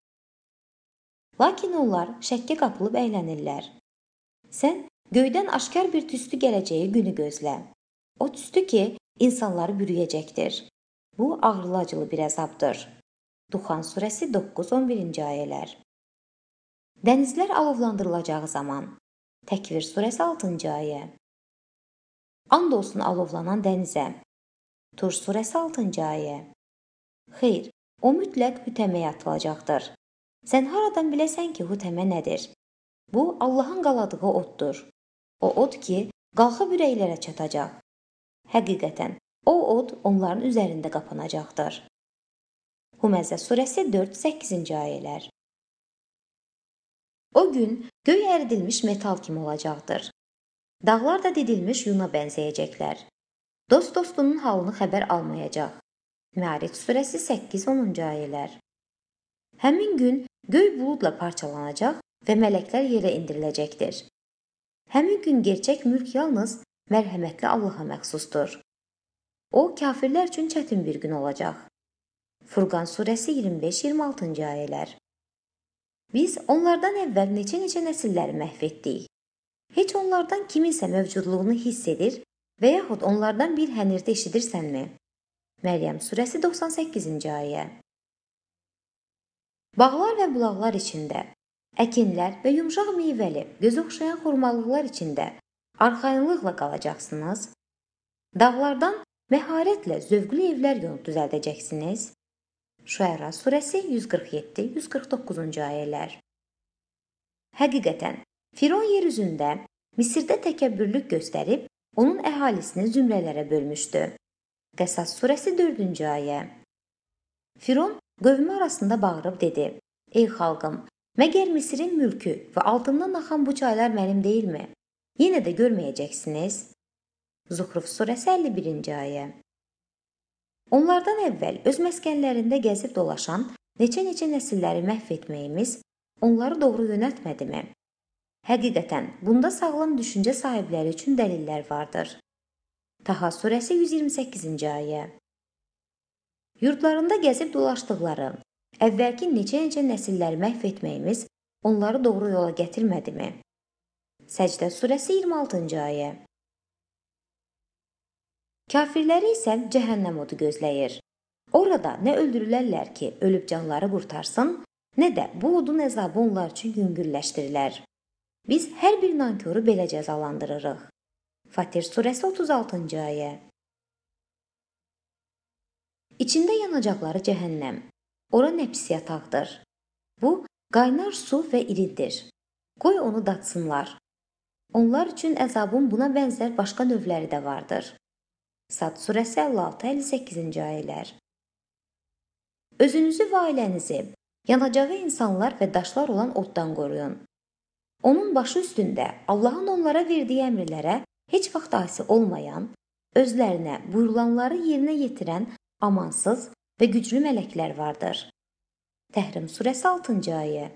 Lakin onlar şəkkə qapılıb əylənirlər. Sən göydən aşkar bir tüstü gələcəyi günü gözlə. O tüstü ki, insanları bürüyəcəkdir. Bu ağrılı-acılı bir əzabdır. Duxan surəsi doqquz on birinci ayələr. Dənizlər alovlandırılacağı zaman. Təkvir surəsi altıncı ayə. And olsun alovlanan dənizə. Tur surəsi altıncı ayə. Xeyr, o mütləq hütəməyə atılacaqdır. Sən haradan biləsən ki, hütəmə nədir? Bu, Allahın qaladığı oddur. O od ki, qalxıb ürəklərə çatacaq. Həqiqətən, o od onların üzərində qapanacaqdır. Huməzə surəsi dörd səkkizinci ayələr. O gün göy əridilmiş metal kimi olacaqdır. Dağlar da didilmiş yuna bənzəyəcəklər. Dost dostunun halını xəbər almayacaq. Məaric surəsi səkkiz onuncu ayələr. Həmin gün göy buludla parçalanacaq və mələklər yerə indiriləcəkdir. Həmin gün gerçək mülk yalnız mərhəmətli Allaha məxsusdur. O, kafirlər üçün çətin bir gün olacaq. Furqan surəsi iyirmi beş iyirmi altıncı ayələr. Biz onlardan əvvəl neçə-neçə nəsilləri məhv etdik. Heç onlardan kiminsə mövcudluğunu hiss edir və yaxud onlardan bir hənirdə eşidirsənmi? Məryəm surəsi doxsan səkkizinci ayə. Bağlar və bulaqlar içində, əkinlər və yumşaq meyvəli, göz oxşayan xurmalıqlar içində arxayınlıqla qalacaqsınız. Dağlardan məharətlə zövqlü evlər yonub düzəldəcəksiniz. Şuəra surəsi yüz qırx yeddi yüz qırx doqquzuncu ayələr. Həqiqətən, Firon yer üzündə Misirdə təkəbbürlük göstərib, onun əhalisini zümrələrə bölmüşdü. Qəsas surəsi dördüncü ayə. Firon qövmü arasında bağırıb dedi: Ey xalqım, məgər Misirin mülkü və altından axan bu çaylar mənim deyilmi? Yenə də görməyəcəksiniz. Zuhruf surəsi əlli birinci ayə. Onlardan əvvəl öz məskənlərində gəzib dolaşan neçə-neçə nəsilləri məhv etməyimiz onları doğru yönəltmədimi? Həqiqətən, bunda sağlam düşüncə sahibləri üçün dəlillər vardır. Taha surəsi yüz iyirmi səkkizinci ayə. Yurdlarında gəzib dolaşdıqları, əvvəlki neçə-neçə nəsilləri məhv etməyimiz onları doğru yola gətirmədimi? Səcdə surəsi iyirmi altıncı ayə. Kafirləri isə cəhənnəm odu gözləyir. Orada nə öldürülərlər ki, ölüb canları qurtarsın, nə də bu odun əzabı onlar üçün yüngülləşdirilər. Biz hər bir nanköru belə cəzalandırırıq. Fatir surəsi otuz altıncı ayə. İçində yanacaqları cəhənnəm. Ora nəfs yataqdır. Bu, qaynar su və irindir. Qoy onu datsınlar. Onlar üçün əzabın buna bənzər başqa növləri də vardır. Sad surəsi əlli altı əlli səkkizinci ayələr. Özünüzü və ailənizi yanacağı insanlar və daşlar olan oddan qoruyun. Onun başı üstündə Allahın onlara verdiyi əmrlərə heç vaxt asi olmayan, özlərinə buyurulanları yerinə yetirən amansız və güclü mələklər vardır. Təhrim surəsi altıncı ayə.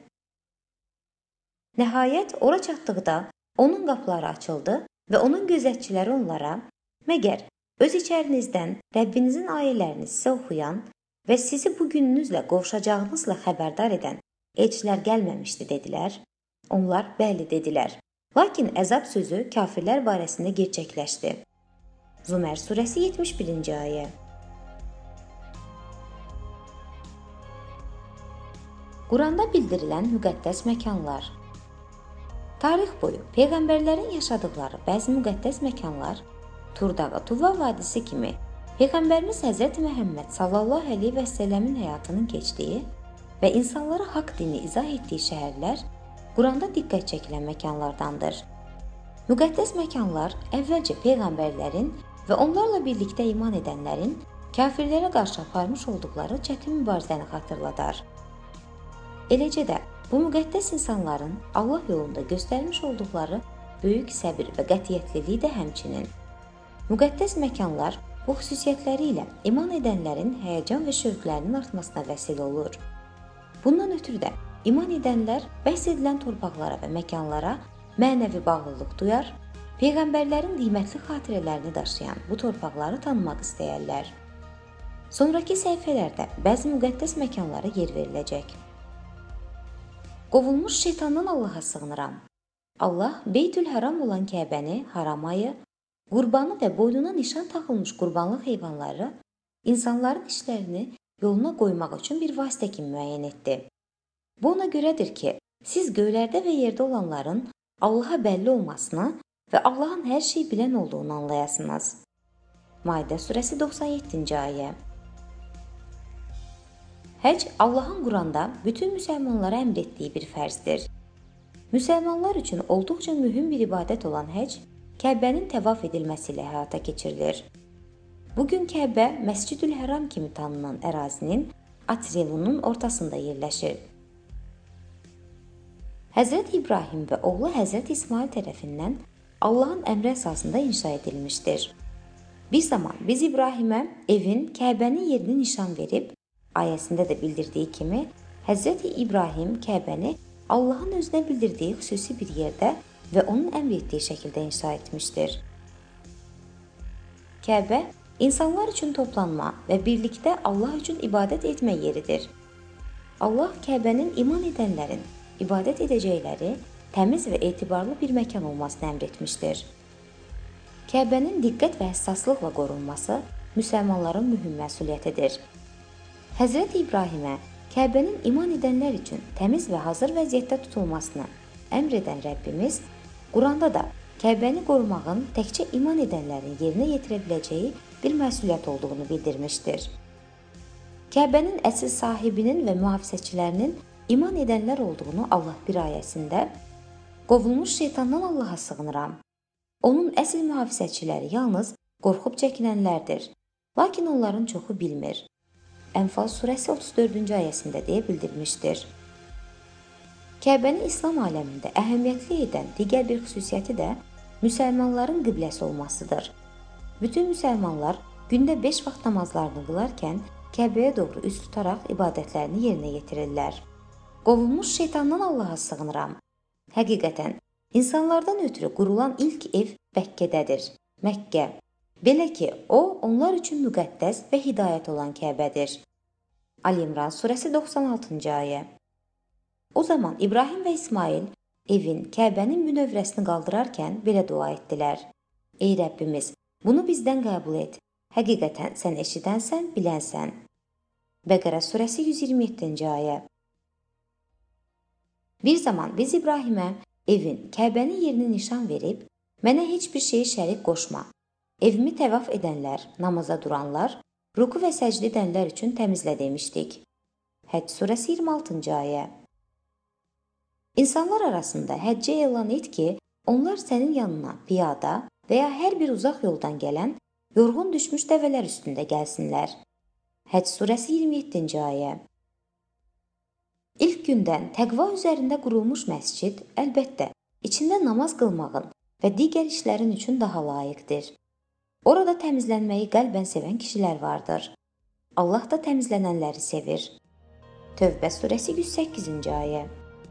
Nəhayət ora çatdıqda onun qapıları açıldı və onun gözətçiləri onlara: Məgər öz içərinizdən Rəbbinizin ayələrini sizə oxuyan və sizi bu gününüzlə qovuşacağınızla xəbərdar edən elçilər gəlməmişdi, dedilər. Onlar bəli dedilər. Lakin əzab sözü kafirlər barəsində gerçəkləşdi. Zümer surəsi yetmiş birinci ayə. Quranda bildirilən müqəddəs məkanlar. Tarix boyu peyğəmbərlərin yaşadıkları bəzi müqəddəs məkanlar Tur dağı, Tuva vadisi kimi Peyğəmbərimiz Həzrəti Məhəmməd sallallahu əleyhi və səlləmin həyatının keçdiyi və insanlara haqq dini izah etdiyi şəhərlər Quranda diqqət çəkilən məkanlardandır. Müqəddəs məkanlar əvvəlcə peyğəmbərlərin və onlarla birlikdə iman edənlərin kafirlərə qarşı aparmış olduqları çətin mübarizəni xatırladar. Eləcə də bu müqəddəs insanların Allah yolunda göstərmiş olduqları böyük səbir və qətiyyətlilik də həmçinin. Müqəddəs məkanlar bu xüsusiyyətləri ilə iman edənlərin həyəcan və şövqlərinin artmasına vəsilə olur. Bundan ötürü də iman edənlər bəhs edilən torpaqlara və məkanlara mənəvi bağlılıq duyar, peyğəmbərlərin qiymətli xatirələrini daşıyan bu torpaqları tanımaq istəyərlər. Sonrakı səhifələrdə bəzi müqəddəs məkanlara yer veriləcək. Qovulmuş şeytandan Allaha sığınıram. Allah Beytül-Həram olan Kəbəni, haram ayı, qurbanı və boynuna nişan taxılmış qurbanlıq heyvanları insanların işlərini yoluna qoymaq üçün bir vasitə kimi müəyyən etdi. Bu ona görədir ki, siz göylərdə və yerdə olanların Allaha bəlli olmasını və Allahın hər şeyi bilən olduğunu anlayasınız. Maidə surəsi doxsan yeddinci ayə. Həc Allahın Quranda bütün müsəlmanlara əmr etdiyi bir fərzdir. Müsəlmanlar üçün olduqca mühüm bir ibadət olan həc, Kəbənin təvaf edilməsi ilə həyata keçirilir. Bugün Kəbə Məscidül-Həram kimi tanınan ərazinin atriumunun ortasında yerləşir. Həzrət İbrahim və oğlu Həzrət İsmail tərəfindən Allahın əmri əsasında inşa edilmişdir. Bir zaman biz İbrahimə evin Kəbənin yerini nişan verib, ayəsində də bildirdiyi kimi, Həzrət İbrahim Kəbəni Allahın özünə bildirdiyi xüsusi bir yerdə və onun əmr etdiyi şəkildə inşa etmişdir. Kəbə, insanlar üçün toplanma və birlikdə Allah üçün ibadət etmə yeridir. Allah Kəbənin iman edənlərin ibadət edəcəkləri təmiz və etibarlı bir məkan olmasını əmr etmişdir. Kəbənin diqqət və həssaslıqla qorunması müsəlmanların mühüm məsuliyyətidir. Həzrət İbrahimə Kəbənin iman edənlər üçün təmiz və hazır vəziyyətdə tutulmasını əmr edən Rəbbimiz, Quranda da Kəbəni qorumağın təkcə iman edənlərin yerinə yetirə biləcəyi bir məsuliyyət olduğunu bildirmişdir. Kəbənin əsl sahibinin və mühafizəçilərinin iman edənlər olduğunu Allah bir ayəsində, qovulmuş şeytandan Allaha sığınıram. Onun əsl mühafizəçiləri yalnız qorxub çəkinənlərdir, lakin onların çoxu bilmir. Ənfal surəsi otuz dördüncü ayəsində deyə bildirmişdir. Kəbəni İslam aləmində əhəmiyyətli edən digər bir xüsusiyyəti də müsəlmanların qibləsi olmasıdır. Bütün müsəlmanlar gündə beş vaxt namazlarını qılarkən Kəbəyə doğru üz tutaraq ibadətlərini yerinə yetirirlər. Qovulmuş şeytandan Allaha sığınıram. Həqiqətən, insanlardan ötürü qurulan ilk ev Məkkədədir, Məkkə. Belə ki, o, onlar üçün müqəddəs və hidayət olan Kəbədir. Ali İmran surəsi doxsan altıncı ayə. O zaman İbrahim və İsmail evin, Kəbənin münəvrəsini qaldırarkən belə dua etdilər. Ey Rəbbimiz, bunu bizdən qəbul et. Həqiqətən sən eşidənsən, bilənsən. Bəqərə surəsi yüz iyirmi yeddinci ayə. Bir zaman biz İbrahimə evin, Kəbənin yerini nişan verib, mənə heç bir şeyi şərik qoşma. Evimi təvaf edənlər, namaza duranlar, ruku və səcdə edənlər üçün təmizlə demişdik. Həcc surəsi iyirmi altıncı ayə. İnsanlar arasında həccə elan et ki, onlar sənin yanına piyada və ya hər bir uzaq yoldan gələn, yorğun düşmüş dəvələr üstündə gəlsinlər. Həcc surəsi iyirmi yeddinci ayə. İlk gündən təqva üzərində qurulmuş məscid, əlbəttə, içində namaz qılmağın və digər işlərin üçün daha layiqdir. Orada təmizlənməyi qəlbən sevən kişilər vardır. Allah da təmizlənənləri sevir. Tövbə surəsi yüz səkkizinci ayə.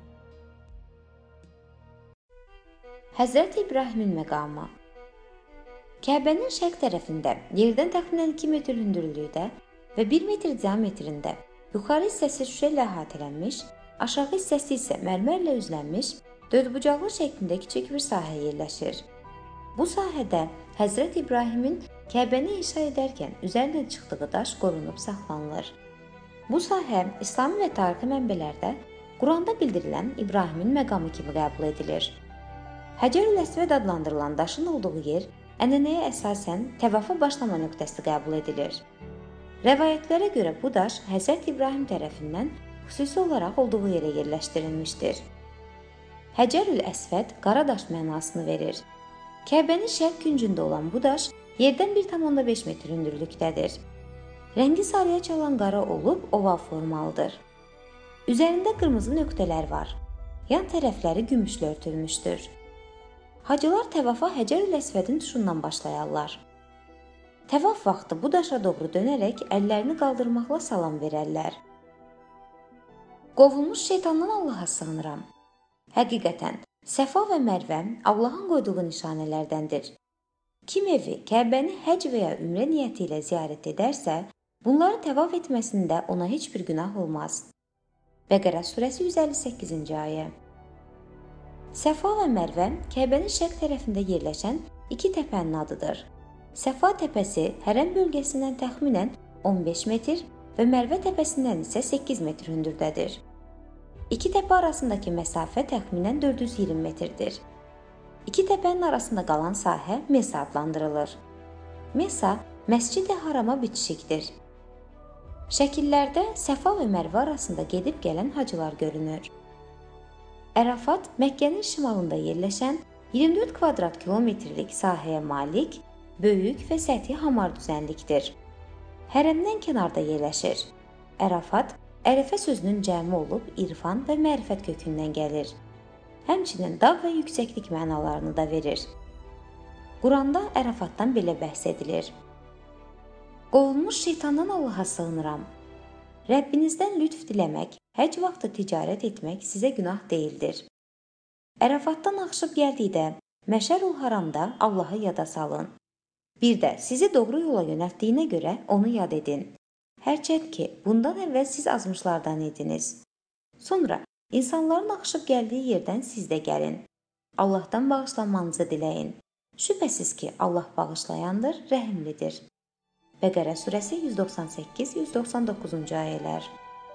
Həzrət İbrahimin məqamı. Kəbənin şərq tərəfində yerdən təxminən iki metr hündürlükdə və bir metr diametrində yuxarı hissəsi şüşə ilə əhatələnmiş, aşağı hissəsi isə mərmərlə üzlənmiş, dördbucaqlı şəklində kiçik bir sahə yerləşir. Bu sahədə Həzrət İbrahimin Kəbəni inşa edərkən üzərinə çıxdığı daş qorunub saxlanılır. Bu sahə İslami və tarixi mənbələrdə Quranda bildirilən İbrahimin məqamı kimi qəbul edilir. Həcər-ül-Əsvəd adlandırılan daşın olduğu yer ənənəyə əsasən təvafa başlama nöqtəsi qəbul edilir. Rəvayətlərə görə bu daş Həzrət İbrahim tərəfindən xüsusi olaraq olduğu yerə yerləşdirilmişdir. Həcər-ül-Əsvəd qara daş mənasını verir. Kəbənin şərq küncündə olan bu daş yerdən bir tam onda beş metr hündürlükdədir. Rəngi sarıya çalan qara olub oval formalıdır. Üzərində qırmızı nöqtələr var. Yan tərəfləri gümüşlə örtülmüşdür. Hacılar təvafa Həcər-ül-Əsvədin tuşundan başlayarlar. Təvaf vaxtı bu daşa doğru dönərək əllərini qaldırmaqla salam verərlər. Qovulmuş şeytandan Allaha sığınıram. Həqiqətən, Səfa və Mərvə Allahın qoyduğu nişanələrdəndir. Kim evi, Kəbəni həcc və ya ümrə niyyəti ilə ziyarət edərsə, bunları təvaf etməsində ona heç bir günah olmaz. Bəqərə surəsi yüz əlli səkkizinci ayə. Səfa və Mərvə Kəbənin şərq tərəfində yerləşən iki təpənin adıdır. Səfa təpəsi hərəm bölgəsindən təxminən on beş metr və Mərvə təpəsindən isə səkkiz metr hündürdədir. İki təpə arasındakı məsafə təxminən dörd yüz iyirmi metrdir. İki təpənin arasında qalan sahə Mesa adlandırılır. Mesa, Məscid-i Harama bitişikdir. Şəkillərdə Səfa və Mərvə arasında gedib gələn hacılar görünür. Ərəfat Məkkənin şimalında yerləşən iyirmi dörd kvadrat kilometrlik sahəyə malik, böyük və səthi hamar düzənlikdir. Hərəmdən kənarda yerləşir. Ərəfat Ərəfə sözünün cəmi olub irfan və mərifət kökündən gəlir. Həmçinin dağ və yüksəklik mənalarını da verir. Quranda Ərəfatdan belə bəhs edilir. Qovulmuş şeytandan Allaha sığınıram. Rəbbinizdən lütf diləmək, həc vaxtı ticarət etmək sizə günah deyildir. Ərəfatdan axışıb gəldikdə, Məşərul Haramda Allahı yada salın. Bir də sizi doğru yola yönəltdiyinə görə onu yad edin. Hərçənd ki, bundan əvvəl siz azmışlardan idiniz. Sonra insanların axışıb gəldiyi yerdən siz də gəlin. Allahdan bağışlanmanızı diləyin. Şübhəsiz ki, Allah bağışlayandır, rəhimlidir. Bəqərə surəsi yüz doxsan səkkiz yüz doxsan doqquzuncu ayələr.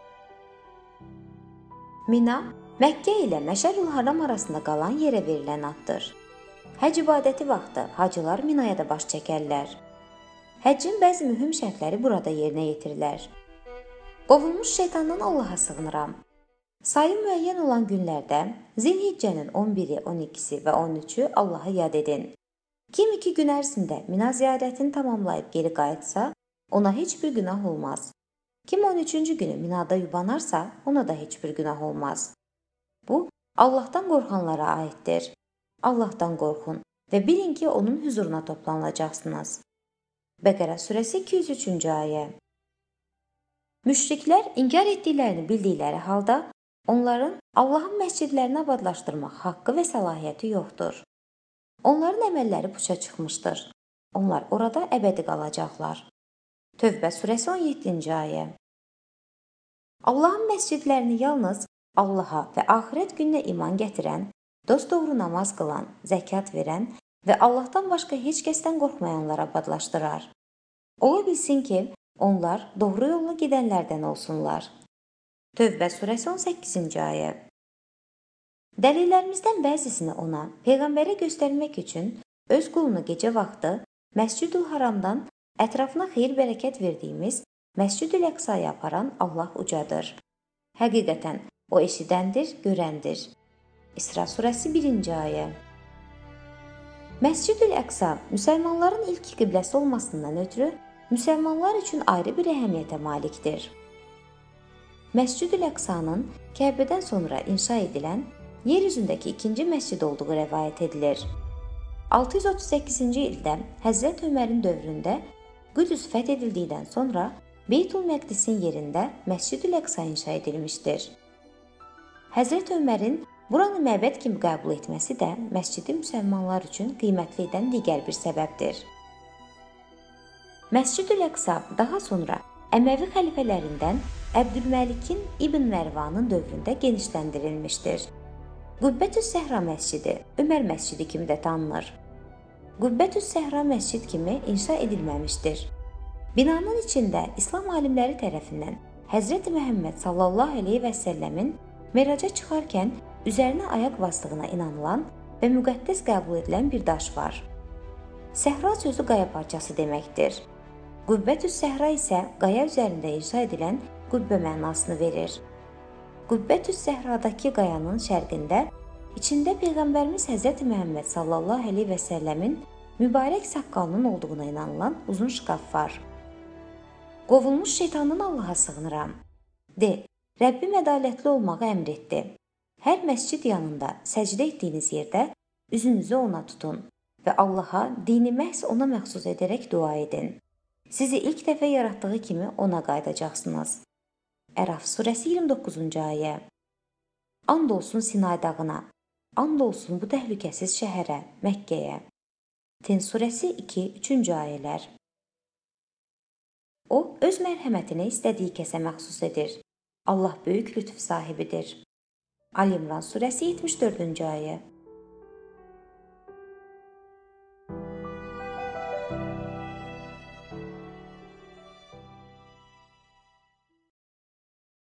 Mina, Məkkə ilə Məşərul Haram arasında qalan yerə verilən addır. Həc ibadəti vaxtı hacılar Minaya da baş çəkərlər. Həccin bəzi mühüm şərtləri burada yerinə yetirilər. Qovulmuş şeytandan Allaha sığınıram. Sayı müəyyən olan günlərdə Zilhiccənin on biri, on ikisi və on üçü Allahı yad edin. Kim iki gün ərzində Mina ziyarətini tamamlayıb geri qayıtsa, ona heç bir günah olmaz. Kim on üçüncü günü Minada yubanarsa, ona da heç bir günah olmaz. Bu, Allahdan qorxanlara aiddir. Allahdan qorxun və bilin ki, onun huzuruna toplanılacaqsınız. Bəqərə surəsi iki yüz üçüncü ayə. Müşriklər inkar etdiklərini bildikləri halda, onların Allahın məscidlərini abadlaşdırmaq haqqı və səlahiyyəti yoxdur. Onların əməlləri puça çıxmışdır. Onlar orada əbədi qalacaqlar. Tövbə surəsi on yeddinci ayə. Allahın məscidlərini yalnız Allaha və axirət gününə iman gətirən, dosdoğru namaz qılan, zəkat verən və Allahdan başqa heç kəsdən qorxmayanlar abadlaşdırar. Ola bilsin ki, onlar doğru yolla gedənlərdən olsunlar. Tövbə surəsi on səkkizinci ayə. Dəlillərimizdən bəzisini ona, Peyğəmbərə göstərmək üçün öz qulunu gecə vaxtı Məscid-ül Haramdan ətrafına xeyir-bərəkət verdiyimiz Məscid-ül Əqsaya aparan Allah ucadır. Həqiqətən, o eşidəndir, görəndir. İsra surəsi birinci ayə. Məscid-ül Əqsa müsəlmanların ilk qibləsi olmasından ötürü müsəlmanlar üçün ayrı bir əhəmiyyətə malikdir. Məscid-ül Əqsanın Kəbədən sonra inşa edilən yer üzündəki ikinci məscid olduğu rəvayət edilir. altı yüz otuz səkkizinci ildə Həzrət Ömərin dövründə Qüdüs fəth edildikdən sonra Beytul Məqdisin yerində Məscid-ül Əqsa inşa edilmişdir. Həzrət Ömərin buranı məbəd kimi qəbul etməsi də məscidi müsəlmanlar üçün qiymətli edən digər bir səbəbdir. Məscid-ül Əqsa daha sonra Əməvi xəlifələrindən Əbdülməlikin İbn Mərvanın dövründə genişləndirilmişdir. Qübbətüs Səhra məscidi Ömər məscidi kimi də tanınır. Qübbətüs Səhra məscid kimi inşa edilməmişdir. Binanın içində İslam alimləri tərəfindən Həzrəti Məhəmməd sallallahu əleyhi və səlləmin meraca çıxarkən üzərinə ayaq bastığına inanılan və müqəddəs qəbul edilən bir daş var. Səhra sözü qaya parçası deməkdir. Qübbətüs Səhra isə qaya üzərində inşa edilən qübbə mənasını verir. Qübbətüs Səhradakı qayanın şərqində, içində Peyğəmbərimiz Həzrəti Məhəmməd sallallahu əleyhi və səlləmin mübarək saqqalının olduğuna inanılan uzun şkaf var. Qovulmuş şeytandan Allaha sığınıram. De, Rəbbim ədalətli olmağı əmr etdi. Hər məscid yanında səcdə etdiyiniz yerdə üzünüzü ona tutun və Allaha dini məhz ona məxsus edərək dua edin. Sizi ilk dəfə yaratdığı kimi ona qayıdacaqsınız. Əraf surəsi iyirmi doqquzuncu ayə. And olsun Sinay dağına, and olsun bu təhlükəsiz şəhərə, Məkkəyə. Tin surəsi iki üçüncü ayələr. O, öz mərhəmətini istədiyi kəsə məxsus edir. Allah böyük lütf sahibidir. Ali İmran surəsi yetmiş dördüncü ayə.